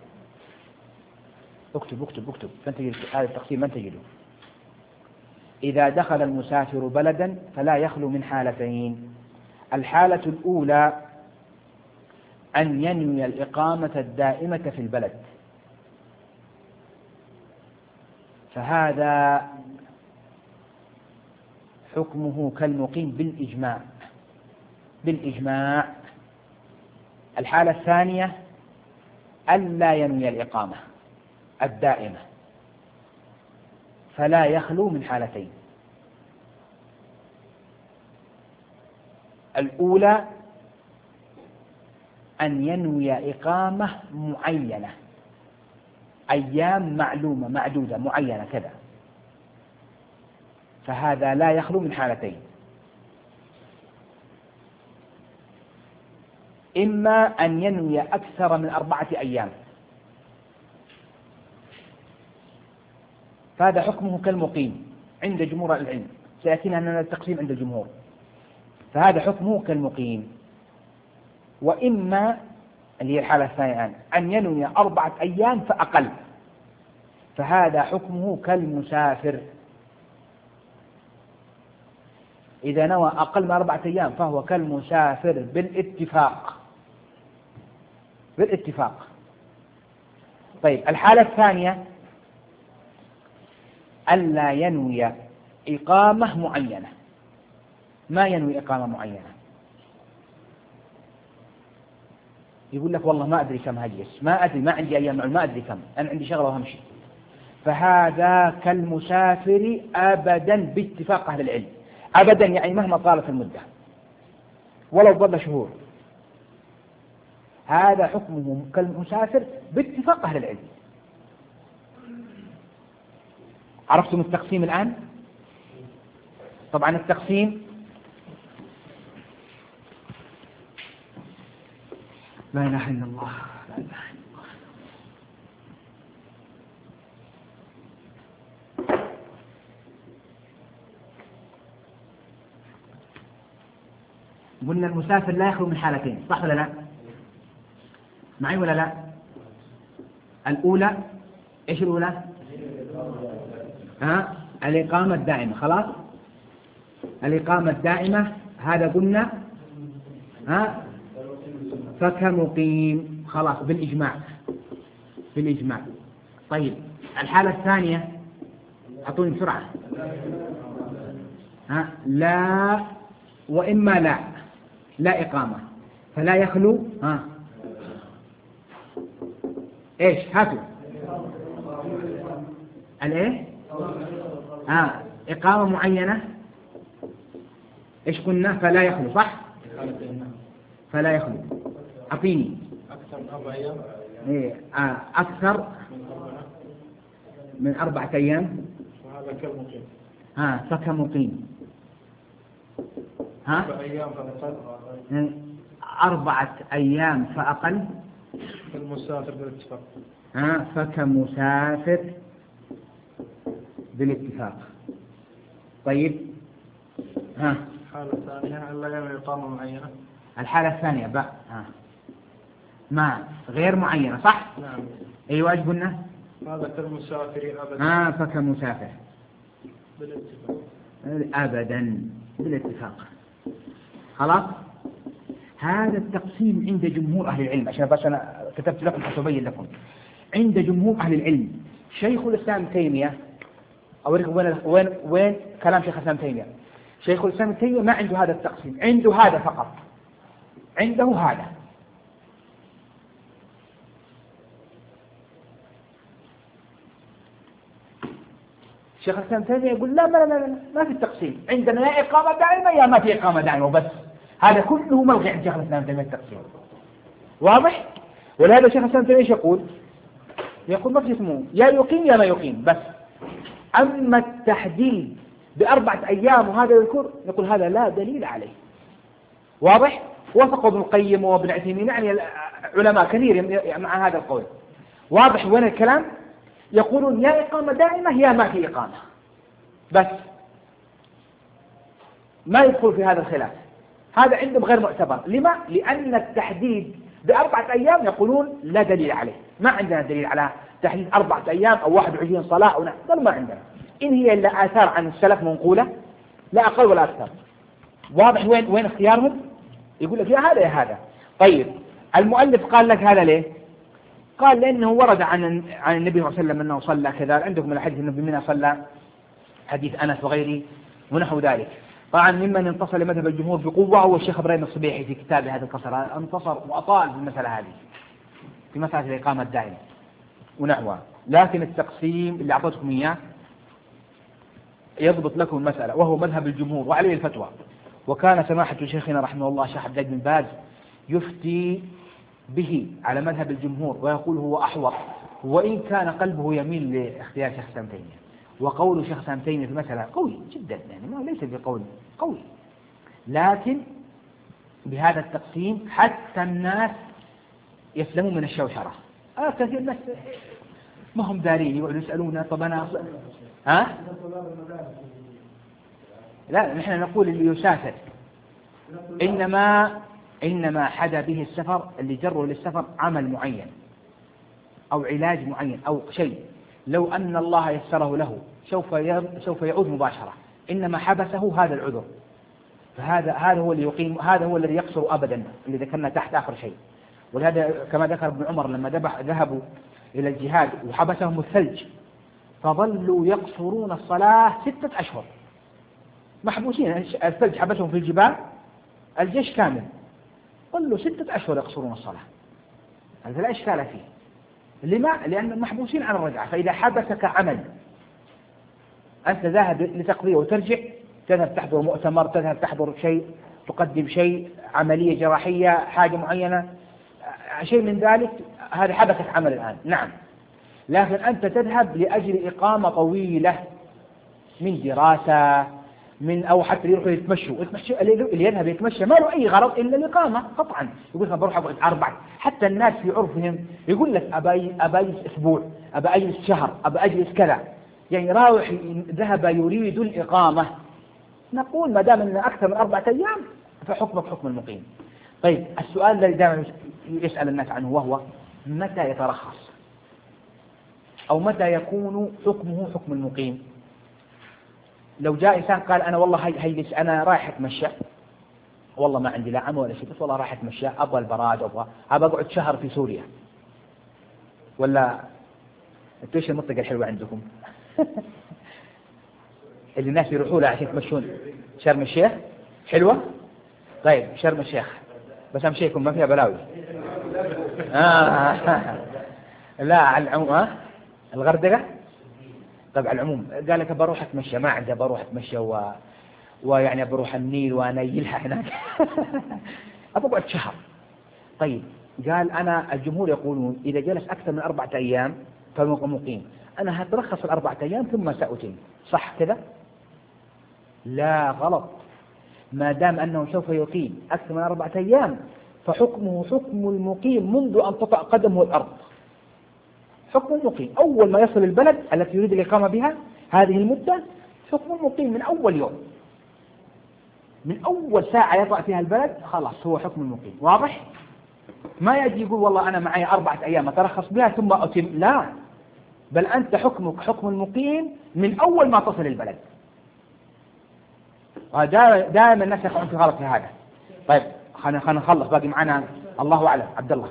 اكتب هذا التقسيم من تجده. إذا دخل المسافر بلدا فلا يخلو من حالتين. الحالة الأولى أن ينوي الإقامة الدائمة في البلد، فهذا حكمه كالمقيم بالإجماع. الحالة الثانية ألا ينوي الإقامة الدائمة، فلا يخلو من حالتين. الأولى أن ينوي إقامة معينة، أيام معلومة معدودة معينة كذا، فهذا لا يخلو من حالتين: إما أن ينوي أكثر من 4 أيام، فهذا حكمه كالمقيم عند جمهور العلم، سيأتينا أننا التقسيم عند الجمهور، فهذا حكمه كالمقيم. وإما اللي هي الحالة الثانية أن ينوي 4 أيام فأقل، فهذا حكمه كالمسافر. إذا نوى أقل من 4 أيام فهو كالمسافر بالاتفاق. طيب الحالة الثانية ألا ينوي إقامة معينة. ما ينوي إقامة معينة، يقول لك والله ما أدري كم هجلس، ما أدري، ما عندي أيام، ما أدري كم، أنا عندي شغلة وهمشي. فهذا كالمسافر أبدا باتفاق أهل العلم، أبدا يعني مهما طالت المدة ولو ظل شهور، هذا حكمه كالمسافر باتفاق أهل العلم. عرفتم التقسيم الآن؟ طبعا التقسيم لا إله إلا الله، لا إله إلا الله. قلنا المسافر لا يخلو من حالتين، صح ولا لا؟ معي ولا لا؟ الأولى إيش الأولى؟ الإقامة الدائمة. خلاص، الإقامة الدائمة هذا قلنا فكمقيم، خلاص بالإجماع، بالإجماع. طيب الحالة الثانية أعطوني بسرعة. لا وإما لا إقامة، فلا يخلو إيش؟ هاتوا الإيه؟ إقامة معينة، إيش قلنا؟ فلا يخلو، صح؟ فلا يخلو. أعطيني أكثر من 4 أيام. إيه أكثر من 4 أيام. وهذا كالمقيم. فكمقيم. 4 أيام فأقل. 4 أيام فأقل. كالمسافر بالاتفاق. فكمسافر بالاتفاق. طيب الحالة الثانية ألا ينوي إقامة معينة. الحالة الثانية بقى ما غير معينة، صح؟ نعم. أيوة إيش قلنا؟ هذا كالمسافر أبدا. فكمسافر بالاتفاق. أبدا بالاتفاق. خلاص، هذا التقسيم عند جمهور أهل العلم، عشان بس أنا كتبت لكم أبين لكم. عند جمهور أهل العلم شيخ الإسلام تيمية، أوريكم وين كلام شيخ الإسلام تيمية. شيخ الإسلام تيمية ما عنده هذا التقسيم، عنده هذا فقط، عنده هذا. شيخ الإسلام تيمية يقول لا ما في التقسيم، عندنا يا إقامة دائمة يا ما في إقامة دائمة وبس. هذا كله ملغي عند شيخ الإسلام تيمية التقسيم، واضح؟ ولهذا شيخ الإسلام تيمية يقول ما في اسمه يا يقيم يا ما يقيم بس. أما التحديد ب4 أيام وهذا يذكر، يقول هذا لا دليل عليه. واضح؟ وافق ابن القيم وابن عثيمين، يعني علماء كثير مع هذا القول. واضح وين الكلام؟ يقولون يا إقامة دائمة يا ما في إقامة بس، ما يدخل في هذا الخلاف. هذا عندهم غير معتبر. لما؟ لأن التحديد ب4 أيام يقولون لا دليل عليه، ما عندنا دليل على تحديد 4 أيام أو 21 صلاة أو ما عندنا. إن هي إلا آثار عن السلف منقولة، لا أقل ولا أكثر. واضح وين اختيارهم؟ يقول لك يا هذا يا هذا. طيب المؤلف قال لك هذا ليه؟ قال لأنه ورد عن النبي صلى الله عليه وسلم أنه صلى كذا، عندكم من الحديث النبي منها صلى، حديث أنس وغيره ونحو ذلك. طبعا ممن انتصر لمذهب الجمهور بقوة هو الشيخ إبراهيم الصبيحي في كتابه هذا القصر، انتصر وأطال في المسألة هذه، في مسألة الإقامة الدائمة ونحوها. لكن التقسيم اللي أعطيتكم إياه يضبط لكم المسألة، وهو مذهب الجمهور وعليه الفتوى. وكان سماحة شيخنا رحمه الله شيخ عبد الله بن باز يفتي به على مذهب الجمهور ويقول هو أحوط، وإن كان قلبه يميل لاختيار شيخ الإسلام تيمية. وقول شيخ الإسلام تيمية في المسألة قوي جدا، يعني ما ليس بقول قوي، لكن بهذا التقسيم حتى الناس يسلموا من الشوشرة. كثير الناس ما هم دارين يقعدوا يسألونا طب أنا لا، نحن نقول اللي يسافر إنما حدا به السفر، اللي جره للسفر عمل معين أو علاج معين أو شيء، لو أن الله يسره له سوف يعود مباشرة، إنما حبسه هذا العذر. فهذا هو اللي يقيم، هذا هو الذي يقصر أبدا، اللي ذكرنا تحت آخر شيء. ولهذا كما ذكر ابن عمر لما ذهبوا إلى الجهاد وحبسهم الثلج فظلوا يقصرون الصلاة 6 أشهر محبوسين، الثلج حبسهم في الجبال، الجيش كامل ظلوا 6 أشهر يقصرون الصلاة. هذا لا إشكال فيه. لما؟ لأن محبوسين عن الرجعة. فإذا حبسك عمل أنت ذاهب لتقضيه وترجع، تذهب تحضر مؤتمر، تذهب تحضر شيء، تقدم شيء، عملية جراحية، حاجة معينة، شيء من ذلك، هذا حبسك عمل الآن. نعم، لكن أنت تذهب لأجل إقامة طويلة من دراسة، من أو حتى يروحوا يتمشوا، اللي يذهب يتمشى ما له أي غرض إلا الإقامة قطعا. يقول لك بروح أقعد 4. حتى الناس في عرفهم يقول لك أبى أجلس أسبوع، أبى أجلس شهر، أبى أجلس كذا، يعني راوح ذهب يريد الإقامة. نقول ما دام أن أكثر من 4 أيام فحكمك حكم المقيم. طيب السؤال الذي دائما يسأل الناس عنه وهو متى يترخص أو متى يكون حكمه حكم المقيم؟ لو جاء إنسان قال أنا والله هيجلس، أنا رايح أتمشى، والله ما عندي لا عمل ولا شيء، بس والله رايح أتمشى، أبغى البراد، أبغى أقعد شهر في سوريا، ولا أنتوا إيش المنطقة الحلوة عندكم؟ اللي الناس يروحوا لها عشان يتمشون، شرم الشيخ حلوة؟ طيب شرم الشيخ بس أهم شيء يكون ما فيها بلاوي. لا على العموم الغردقة. طبعا العموم قال لك بروح أتمشى، ما عنده بروح أتمشى ويعني بروح النيل وأنيلها هناك. أبغى شهر. طيب قال أنا الجمهور يقولون إذا جلس أكثر من 4 أيام فهو مقيم، أنا هترخص 4 أيام ثم سأتم، صح كذا؟ لا غلط، ما دام أنه سوف يقيم أكثر من 4 أيام فحكمه حكم المقيم منذ أن تطأ قدمه الأرض. حكم المقيم أول ما يصل البلد التي يريد الإقامة بها هذه المدة، حكم المقيم من أول يوم، من أول ساعة يطأ فيها البلد خلاص هو حكم المقيم. واضح؟ ما يجي يقول والله أنا معي 4 أيام أترخص بها ثم أتم، لا، بل أنت حكمك حكم المقيم من أول ما تصل البلد. دائما الناس يقعون في غلط في هذا. طيب خلينا نخلص، باقي معنا الله أعلم عبد الله.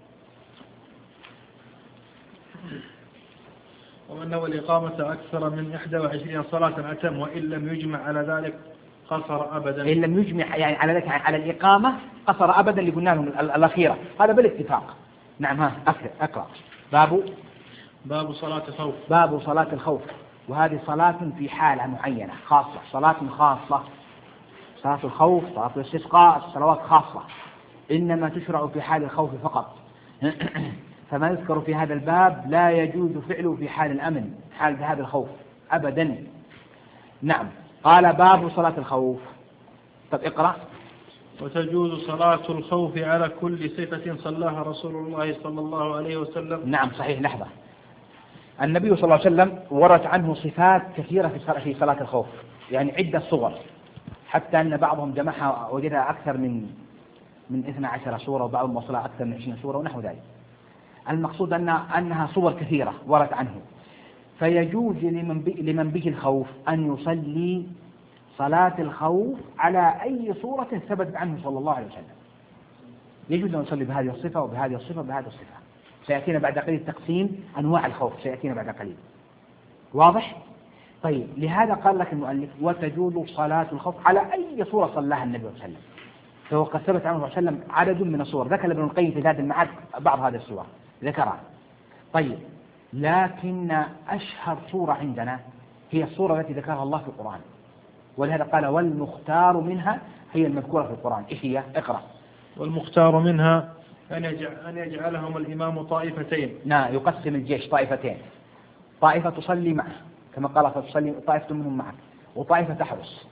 ومن نوى الإقامة أكثر من 21 صلاة أتم، وإن لم يجمع على ذلك قصر أبدا. إن لم يجمع يعني على ذلك على الإقامة قصر أبدا اللي قلنا لهم الأخيرة، هذا بالاتفاق. نعم أقرأ. باب صلاة الخوف. باب صلاة الخوف، وهذه صلاة في حالة معينة خاصة، صلاة خاصة، صلاة الخوف، صلاة الاستسقاء، صلوات خاصة إنما تشرع في حال الخوف فقط. فما يذكر في هذا الباب لا يجوز فعله في حال الأمن، حال ذهاب الخوف أبدا. نعم، قال باب صلاة الخوف. طب اقرأ. وتجوز صلاة الخوف على كل صفة صلاها رسول الله صلى الله عليه وسلم. نعم صحيح. لحظة، النبي صلى الله عليه وسلم ورد عنه صفات كثيرة في صلاة الخوف، يعني عدة صور، حتى أن بعضهم جمعها وجدها أكثر من 12 سورة، وبعضهم وصلها أكثر من 20 سورة ونحو ذلك. المقصود أنها صور كثيرة ورد عنه. فيجوز لمن به الخوف أن يصلي صلاة الخوف على أي صورة ثبت عنه صلى الله عليه وسلم. يجوز أن يصلي بهذه الصفة وبهذه الصفة وبهذه الصفة. سيأتينا بعد قليل تقسيم أنواع الخوف، سيأتينا بعد قليل. واضح؟ طيب لهذا قال لك المؤلف وتجوز صلاة الخوف على أي صورة صلاها النبي صلى الله عليه وسلم. فهو قد ثبت عنه صلى الله عليه وسلم عدد من الصور، ذكر ابن القيم في زاد المعاد بعض هذه الصور ذكرها. طيب لكن أشهر صورة عندنا هي الصورة التي ذكرها الله في القرآن، ولهذا قال والمختار منها هي المذكورة في القرآن. إيش هي؟ اقرأ. والمختار منها أن يجعلهم الإمام طائفتين. نعم، يقسم الجيش طائفتين، طائفة تصلي معه كما قال فتصلي طائفة منهم معه، وطائفة تحرس.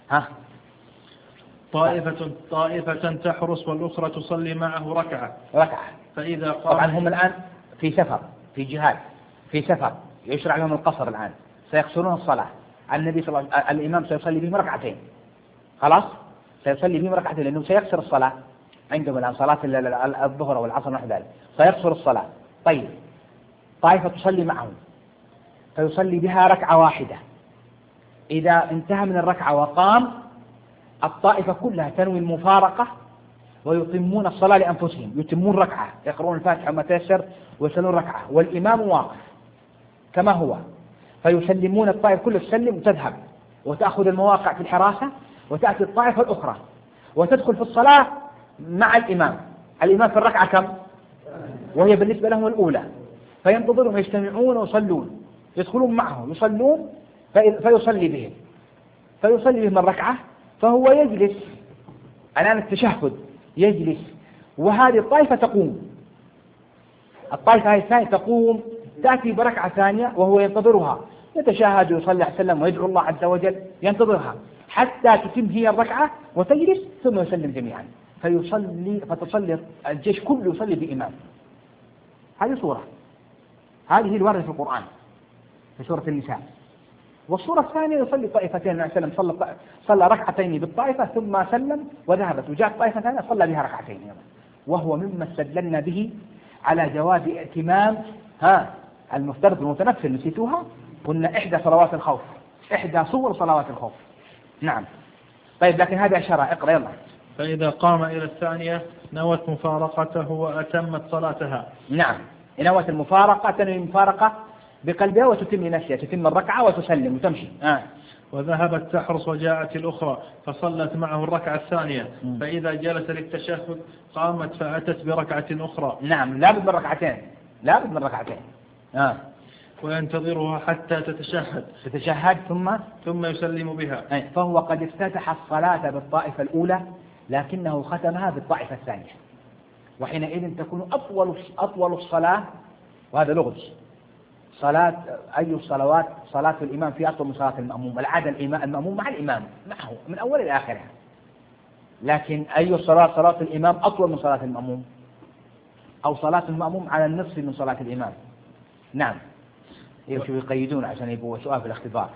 طائفة تحرس والأخرى تصلي معه ركعة. فإذا قام، طبعا هم الآن في سفر، في جهاد، في سفر، يشرع لهم القصر الآن، سيقصرون الصلاة. النبي صلى الله عليه وسلم الإمام سيصلي بهم ركعتين، خلاص سيصلي بهم ركعتين لأنه سيقصر الصلاة عندهم الآن، صلاة الظهر والعصر ونحو ذلك سيقصر الصلاة. طيب طائفة تصلي معهم فيصلي بها ركعة واحدة، إذا انتهى من الركعة وقام الطائفة كلها تنوي المفارقة ويتمون الصلاة لأنفسهم، يتمون ركعة، يقرؤون الفاتحة وما تيسر ويصلون ركعة والإمام واقف كما هو، فيسلمون الطائفة كله تسلم وتذهب وتأخذ المواقع في الحراسة، وتأتي الطائفة الأخرى وتدخل في الصلاة مع الإمام في الركعة كم؟ وهي بالنسبة لهم الأولى، فينتظرهم يجتمعون ويصلون، يدخلون معه يصلون فيصلي بهم الركعة، فهو يجلس الآن التشهد يجلس، وهذه الطائفة تقوم، الطائفة هذه الثانية تقوم تأتي بركعة ثانية وهو ينتظرها، يتشهد ويصلي عليه وسلم ويدعو الله عز وجل، ينتظرها حتى تتم هي الركعة وتجلس ثم يسلم جميعا، فتصلي الجيش كله يصلي بإمام. هذه صورة، هذه الواردة في القرآن في سورة النساء. والصورة الثانية يصلي طائفتين، النبي صلى الله عليه وسلم صلى ركعتين بالطائفة ثم سلم وذهبت، وجاءت طائفة ثانية صلى بها ركعتين، وهو مما استدللنا به على جواز ائتمام المفترض المتنفل. نسيتوها؟ قلنا إحدى صلوات الخوف، إحدى صور صلوات الخوف. نعم. طيب لكن هذه أشارة، اقرأ يلا. فإذا قام إلى الثانية نوت مفارقته وأتمت صلاتها. نعم، نوت المفارقة، تنوي المفارقة بقلبها وتتم لنفسها، تتم الركعة وتسلم وتمشي. وذهبت تحرص وجاءت الأخرى فصلت معه الركعة الثانية، فإذا جلس للتشهد قامت فأتت بركعة أخرى. نعم، لابد من ركعتين، لابد من ركعتين. وينتظرها حتى تتشهد ثم يسلم بها. فهو قد افتتح الصلاة بالطائفة الأولى لكنه ختمها بالطائفة الثانية، وحينئذ تكون أطول الصلاة، وهذا لغز. صلاة أي الصلوات صلاة الإمام في أطول من صلاة المأموم، العادة المأموم مع الإمام معه من أول إلى آخرها، لكن أي صلاة الإمام أطول من صلاة المأموم، أو صلاة المأموم على النصف من صلاة الإمام. نعم، يمشوا يقيدون عشان يبقوا سؤال في الاختبار.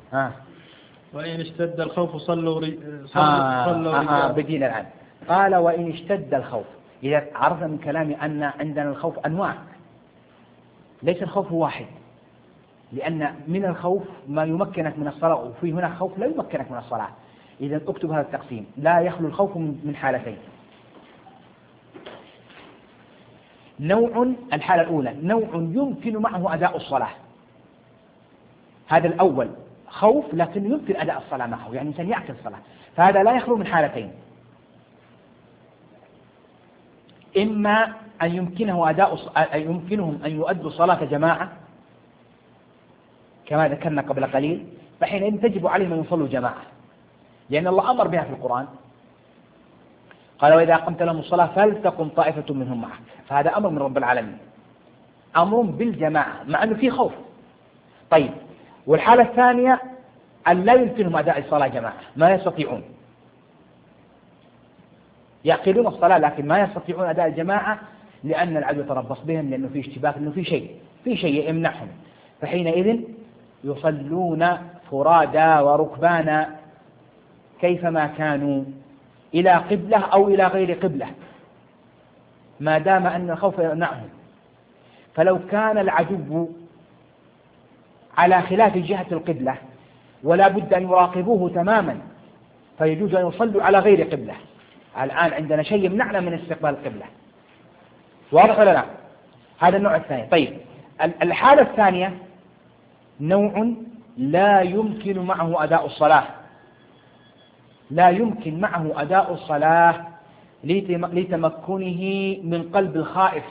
وإن اشتد الخوف صلوا بدينا الآن. قال وإن اشتد الخوف، إذا عرفنا من كلامي أن عندنا الخوف أنواع، ليس الخوف واحد، لأن من الخوف ما يمكنك من الصلاة، وفي هنا خوف لا يمكنك من الصلاة. إذا اكتب هذا التقسيم، لا يخلو الخوف من حالتين. نوع، الحالة الأولى نوع يمكن معه أداء الصلاة، هذا الأول خوف لكن يمكن أداء الصلاة معه، يعني إنسان يعكس الصلاة، فهذا لا يخلو من حالتين: إما أن يمكنهم أن يؤدوا صلاة جماعة كما ذكرنا قبل قليل، فحينئذ تجب عليهم أن يصلوا جماعة، لأن الله أمر بها في القرآن، قال وإذا قمت لهم الصلاة فلتقم طائفة منهم معك، فهذا أمر من رب العالمين، أمر بالجماعة مع أنه فيه خوف. طيب، والحالة الثانية أن لا يمكنهم أداء الصلاة جماعة، ما يستطيعون، يعقلون الصلاة لكن ما يستطيعون أداء الجماعة لأن العدو يتربص بهم، لأنه في اشتباك، لأنه في شيء يمنعهم، فحينئذ يصلون فرادى وركبانا كيفما كانوا إلى قبلة أو إلى غير قبلة، ما دام أن الخوف يمنعهم. فلو كان العدو على خلاف جهة القبلة ولا بد أن يراقبوه تماما، فيجوز أن يصلوا على غير قبلة. الآن عندنا شيء يمنعنا من استقبال القبلة، واضح ولا لا؟ هذا النوع الثاني. طيب، الحالة الثانية نوع لا يمكن معه أداء الصلاة، لا يمكن معه أداء الصلاة لتمكنه من قلب الخائف،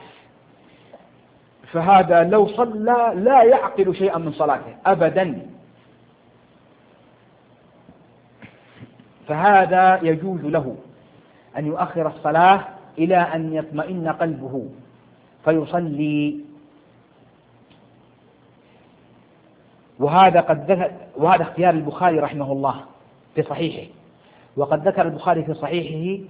فهذا لو صلى لا يعقل شيئا من صلاته أبدا، فهذا يجوز له أن يؤخر الصلاة إلى أن يطمئن قلبه فيصلي. وهذا اختيار البخاري رحمه الله في صحيحه، وقد ذكر البخاري في صحيحه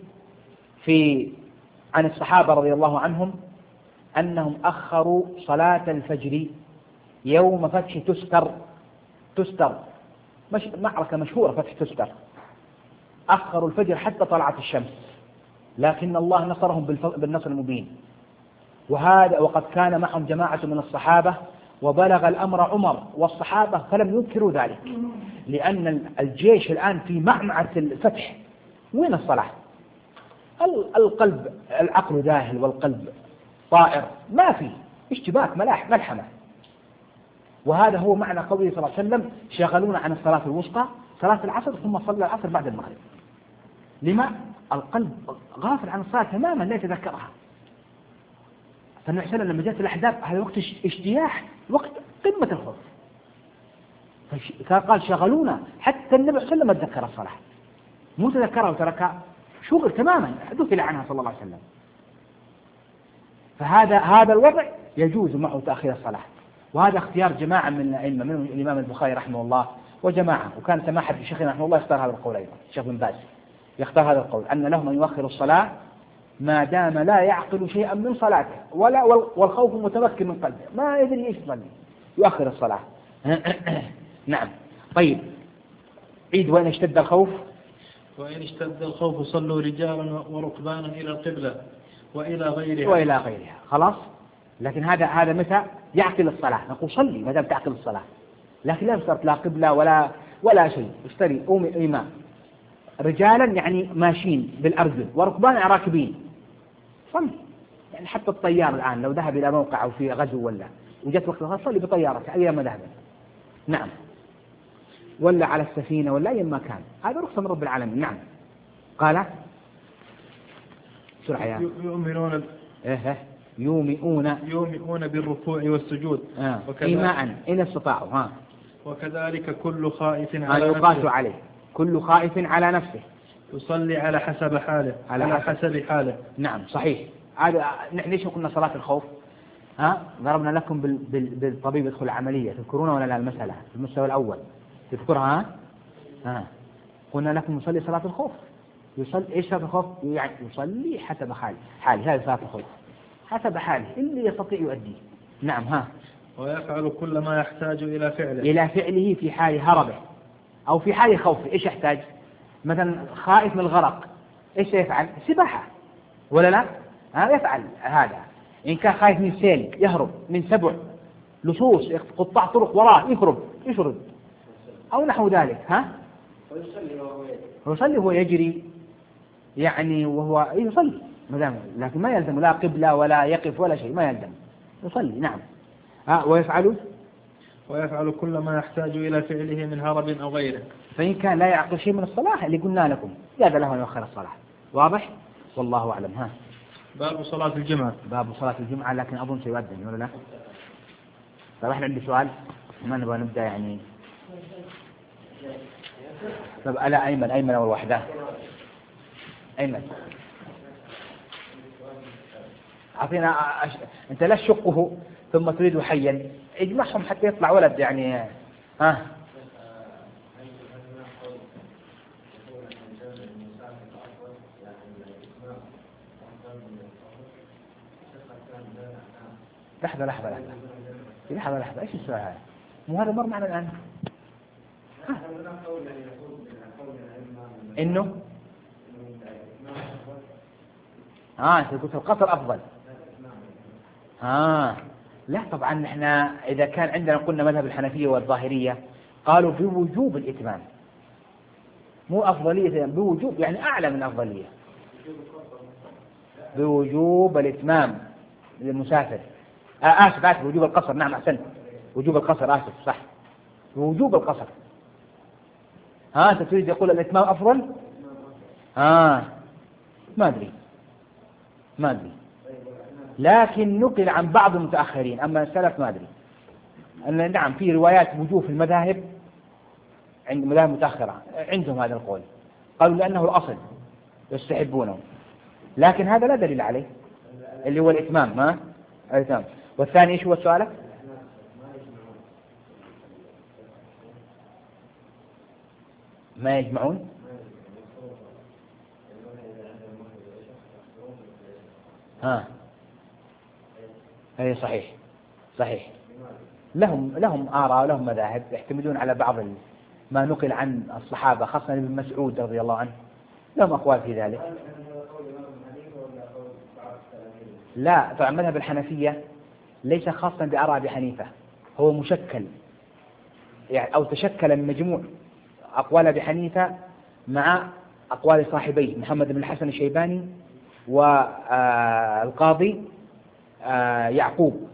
عن الصحابة رضي الله عنهم أنهم أخروا صلاة الفجر يوم فتح تستر، معركة مشهورة فتح تستر، أخروا الفجر حتى طلعت الشمس، لكن الله نصرهم بالنصر المبين. وقد كان معهم جماعة من الصحابة، وبلغ الأمر عمر والصحابة فلم ينكروا ذلك، لأن الجيش الآن في معمعة الفتح، وين الصلاة؟ القلب العقل ذاهل والقلب طائر، ما في اشتباك ملحمة. وهذا هو معنى قوله صلى الله عليه وسلم شغلونا عن الصلاة الوسطى صلاة العصر ثم صلى العصر بعد المغرب. لما؟ القلب غافل عن الصلاة تماما لا يتذكرها. فالنبي صلى الله عليه وسلم لما جاءت الأحداث هذا وقت اجتياح، وقت قمة الخوف، فقال شغلونا حتى النبي صلى الله عليه وسلم ما تذكر الصلاة، مو تذكرها وتركها، شغل تماما ذكر عنها صلى الله عليه وسلم. فهذا الوضع يجوز معه تأخير الصلاة، وهذا اختيار جماعة من الأئمة منهم الإمام البخاري رحمه الله وجماعة، وكان سماحة شيخنا رحمه الله يختار هذا القول أيضا، الشيخ بن باز يختار هذا القول أن لهم أن يؤخروا الصلاة ما دام لا يعقل شيئا من صلاته والخوف متمكن من قلبه ما يدري ايش يصلي يؤخر الصلاة. نعم. طيب عيد. وإن اشتد الخوف، وإن اشتد الخوف صلوا رجالا وركبانا إلى القبلة وإلى غيرها. خلاص. لكن هذا متى يعقل الصلاة نقول صلي ما دام تعقل الصلاة، لكن لا صارت لا قبلة ولا شيء. اشتري إمام رجالا يعني ماشيين بالأرجل وركبانا راكبين، صلي. يعني حتى الطيار الآن لو ذهب إلى موقع أو في غزو وجت وقت صلي بطيارته أيام ما ذهب. نعم. ولا على السفينة ولا أي ما كان، هذا رخصة من رب العالمين. نعم. قال سرعة يعني يومئون بالركوع والسجود إيماء إن استطاعوا. وكذلك كل خائف على يقاس عليه كل خائف على نفسه يصلي على حسب حاله. نعم صحيح. هذا ليش قلنا صلاة الخوف؟ ضربنا لكم بالطبيب يدخل العملية، تذكرون ولا لا المسألة في المستوى الأول تذكرها؟ قلنا لكم يصلي صلاة الخوف. يصلي ايش صلاة الخوف؟ يعني يصلي حسب حاله. هذه صلاة الخوف حسب حاله اللي يستطيع يؤديه. نعم. ويفعل كل ما يحتاج إلى فعله في حال هربه أو في حال خوفه. إيش يحتاج؟ مثلا خائف من الغرق إيش يفعل؟ سباحة ولا لا؟ يفعل هذا. إن كان خايف من سيل يهرب، من سبع لصوص قطاع طرق وراه يشرد أو نحو ذلك. ويصلي وهو يجري يعني وهو يصلي لكن ما يلزم لا قبلة ولا يقف ولا شيء، ما يلزم يصلي. نعم. ويفعل كل ما يحتاج إلى فعله من هرب أو غيره. فإن كان لا يعقل شيء من الصلاة اللي قلنا لكم زاد له أن يؤخر الصلاة. واضح؟ والله أعلم. باب صلاة الجمعة. لكن أظن سيؤذن ولا لا؟ طيب احنا عندي سؤال ما نبغى نبدأ يعني. طب ألا أيمن أول واحدة أيمن أعطينا أنت لا تشقه ثم تريد حيا اجمعهم حتى يطلع ولد يعني. لحظة ايش السؤال هذا؟ مو هذا مر معنا الآن. إنه أنت قلت القصر أفضل. لا طبعا نحن إذا كان عندنا قلنا مذهب الحنفية والظاهرية قالوا بوجوب الإتمام، مو أفضلية، بوجوب يعني أعلى من أفضلية، بوجوب الإتمام للمسافر. آسف وجوب القصر. نعم أحسنت، وجوب القصر. صح وجوب القصر. أنت تريد يقول الإتمام أفضل؟ ما أدري لكن نقل عن بعض المتأخرين، أما السلف ما أدري. نعم في روايات وجوب في المذاهب عند مذاهب متأخرة عندهم هذا القول، قالوا لأنه الأصل يستحبونه، لكن هذا لا دليل عليه اللي هو الإتمام. الإتمام. والثاني إيش هو سؤالك؟ ما يجمعون. أي صحيح. لهم آراء ولهم مذاهب يحتملون على بعض ما نقل عن الصحابة خاصة ابن مسعود رضي الله عنه، لهم أقوال في ذلك. لا طبعا مذهب الحنفية ليس خاصا بآراء أبي حنيفة، هو مشكل يعني أو تشكل من مجموع أقوال أبي حنيفة مع أقوال صاحبيه محمد بن الحسن الشيباني والقاضي يعقوب،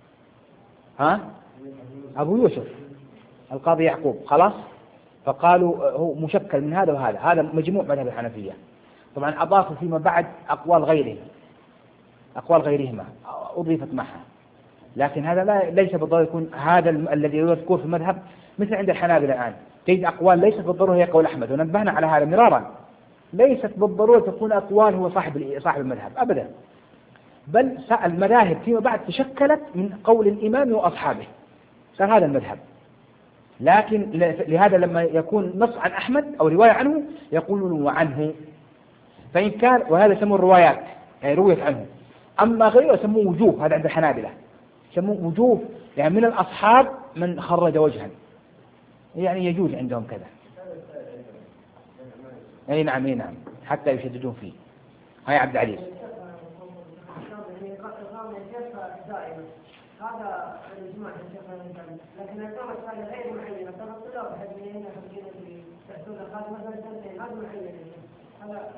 أبو يوسف القاضي يعقوب، خلاص. فقالوا هو مشكل من هذا وهذا، هذا مجموع مذهب الحنفية. طبعا أضافوا فيما بعد أقوال غيرهما أضيفت معها، لكن هذا ليس بالضرورة يكون هذا الذي يذكر في المذهب. مثل عند الحنابلة الآن تجد أقوال ليست بالضرورة هي قول أحمد، ونبهنا على هذا مرارا. ليست بالضرورة تكون أقوال هو صاحب المذهب أبدا، بل المذاهب فيما بعد تشكلت من قول الإمام وأصحابه، صار هذا المذهب. لكن لهذا لما يكون نص عن أحمد أو رواية عنه يقولون وعنه، فإن كان، وهذا يسموه الروايات يعني رويت عنه. أما غيره يسموه وجوه، هذا عند الحنابلة يسموه وجوه، يعني من الأصحاب من خرج وجها، يعني يجوز عندهم كذا. أي نعم حتى يشددون فيه. هاي عبد العزيز. هذا الإجماع لكن الإقامة هذا غير معينة، ترى الطلاب هذه هنا في تحصيل هذا مثلا سنتين، هذا معين هذا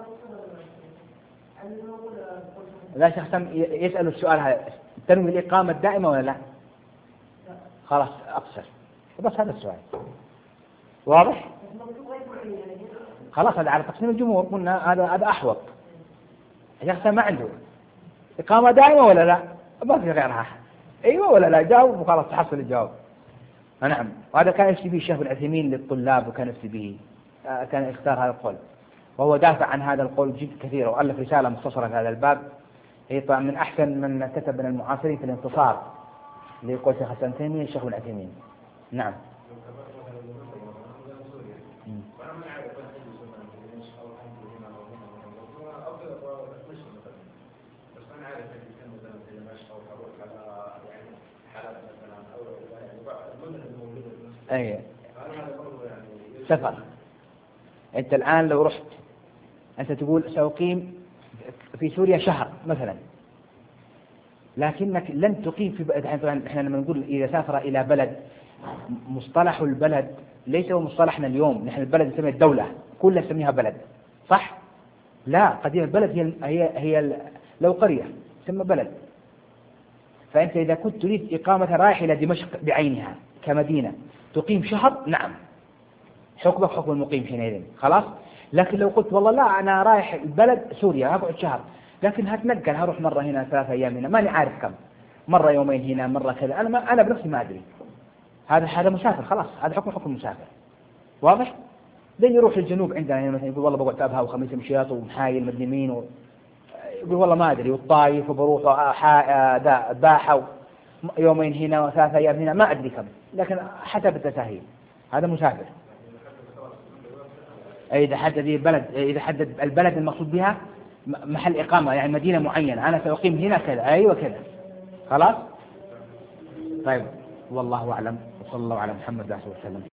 لا شيخ سم يسأل السؤال هذا، تنوي الإقامة الدائمة ولا لا؟ خلاص أقصر بس هذا السؤال واضح؟ خلاص هذا على تقسيم الجمهور، قلنا هذا أحوط. الشيخ سم ما عنده إقامة دائمة ولا لا؟ ما في غيرها. أيوة ولا لا؟ جاوب وخلاص تحصل الجواب. نعم. وهذا كان يفتي به الشيخ العثيمين للطلاب، وكان يفتي به كان يختار هذا القول، وهو دافع عن هذا القول جد كثير، وألف رسالة مختصرة في هذا الباب. هي طبعا من أحسن من كتب من المعاصرين في الانتصار لقول شيخ الإسلام تيمية الشيخ العثيمين. نعم. أي سفر. أنت الآن لو رحت أنت تقول سأقيم في سوريا شهر مثلا، لكنك لن تقيم في بلد. احنا لما نقول إذا سافر إلى بلد، مصطلح البلد ليس هو مصطلحنا اليوم. نحن البلد نسميها الدولة كلها نسميها بلد، صح؟ لا، قديم البلد هي لو قرية تسمى بلد. فأنت إذا كنت تريد إقامة رايح إلى دمشق بعينها كمدينة تقيم شهر، نعم حكمك حكم المقيم حينئذ، خلاص. لكن لو قلت والله لا أنا رايح البلد سوريا هقعد شهر، لكن هتنقل هروح مرة هنا 3 أيام هنا، ماني عارف كم، مرة يومين هنا مرة كذا، أنا بنفسي ما أدري، هذا مسافر خلاص، هذا حكم المسافر، واضح؟ زي يروح الجنوب عندنا هنا مثلا يقول والله بقعد أبها وخميس مشياط ومحايل مدري مين يقول والله ما أدري، والطايف وبروح باحة يومين هنا و3 أيام هنا ما أدري كم، لكن حسب التساهيل هذا مسافر. إذا حدد البلد المقصود بها محل إقامة، يعني مدينة معينة، أنا سأقيم هنا كذا، أيوة كذا، خلاص. طيب والله أعلم، وصلى الله على محمد وعلى آله وسلم.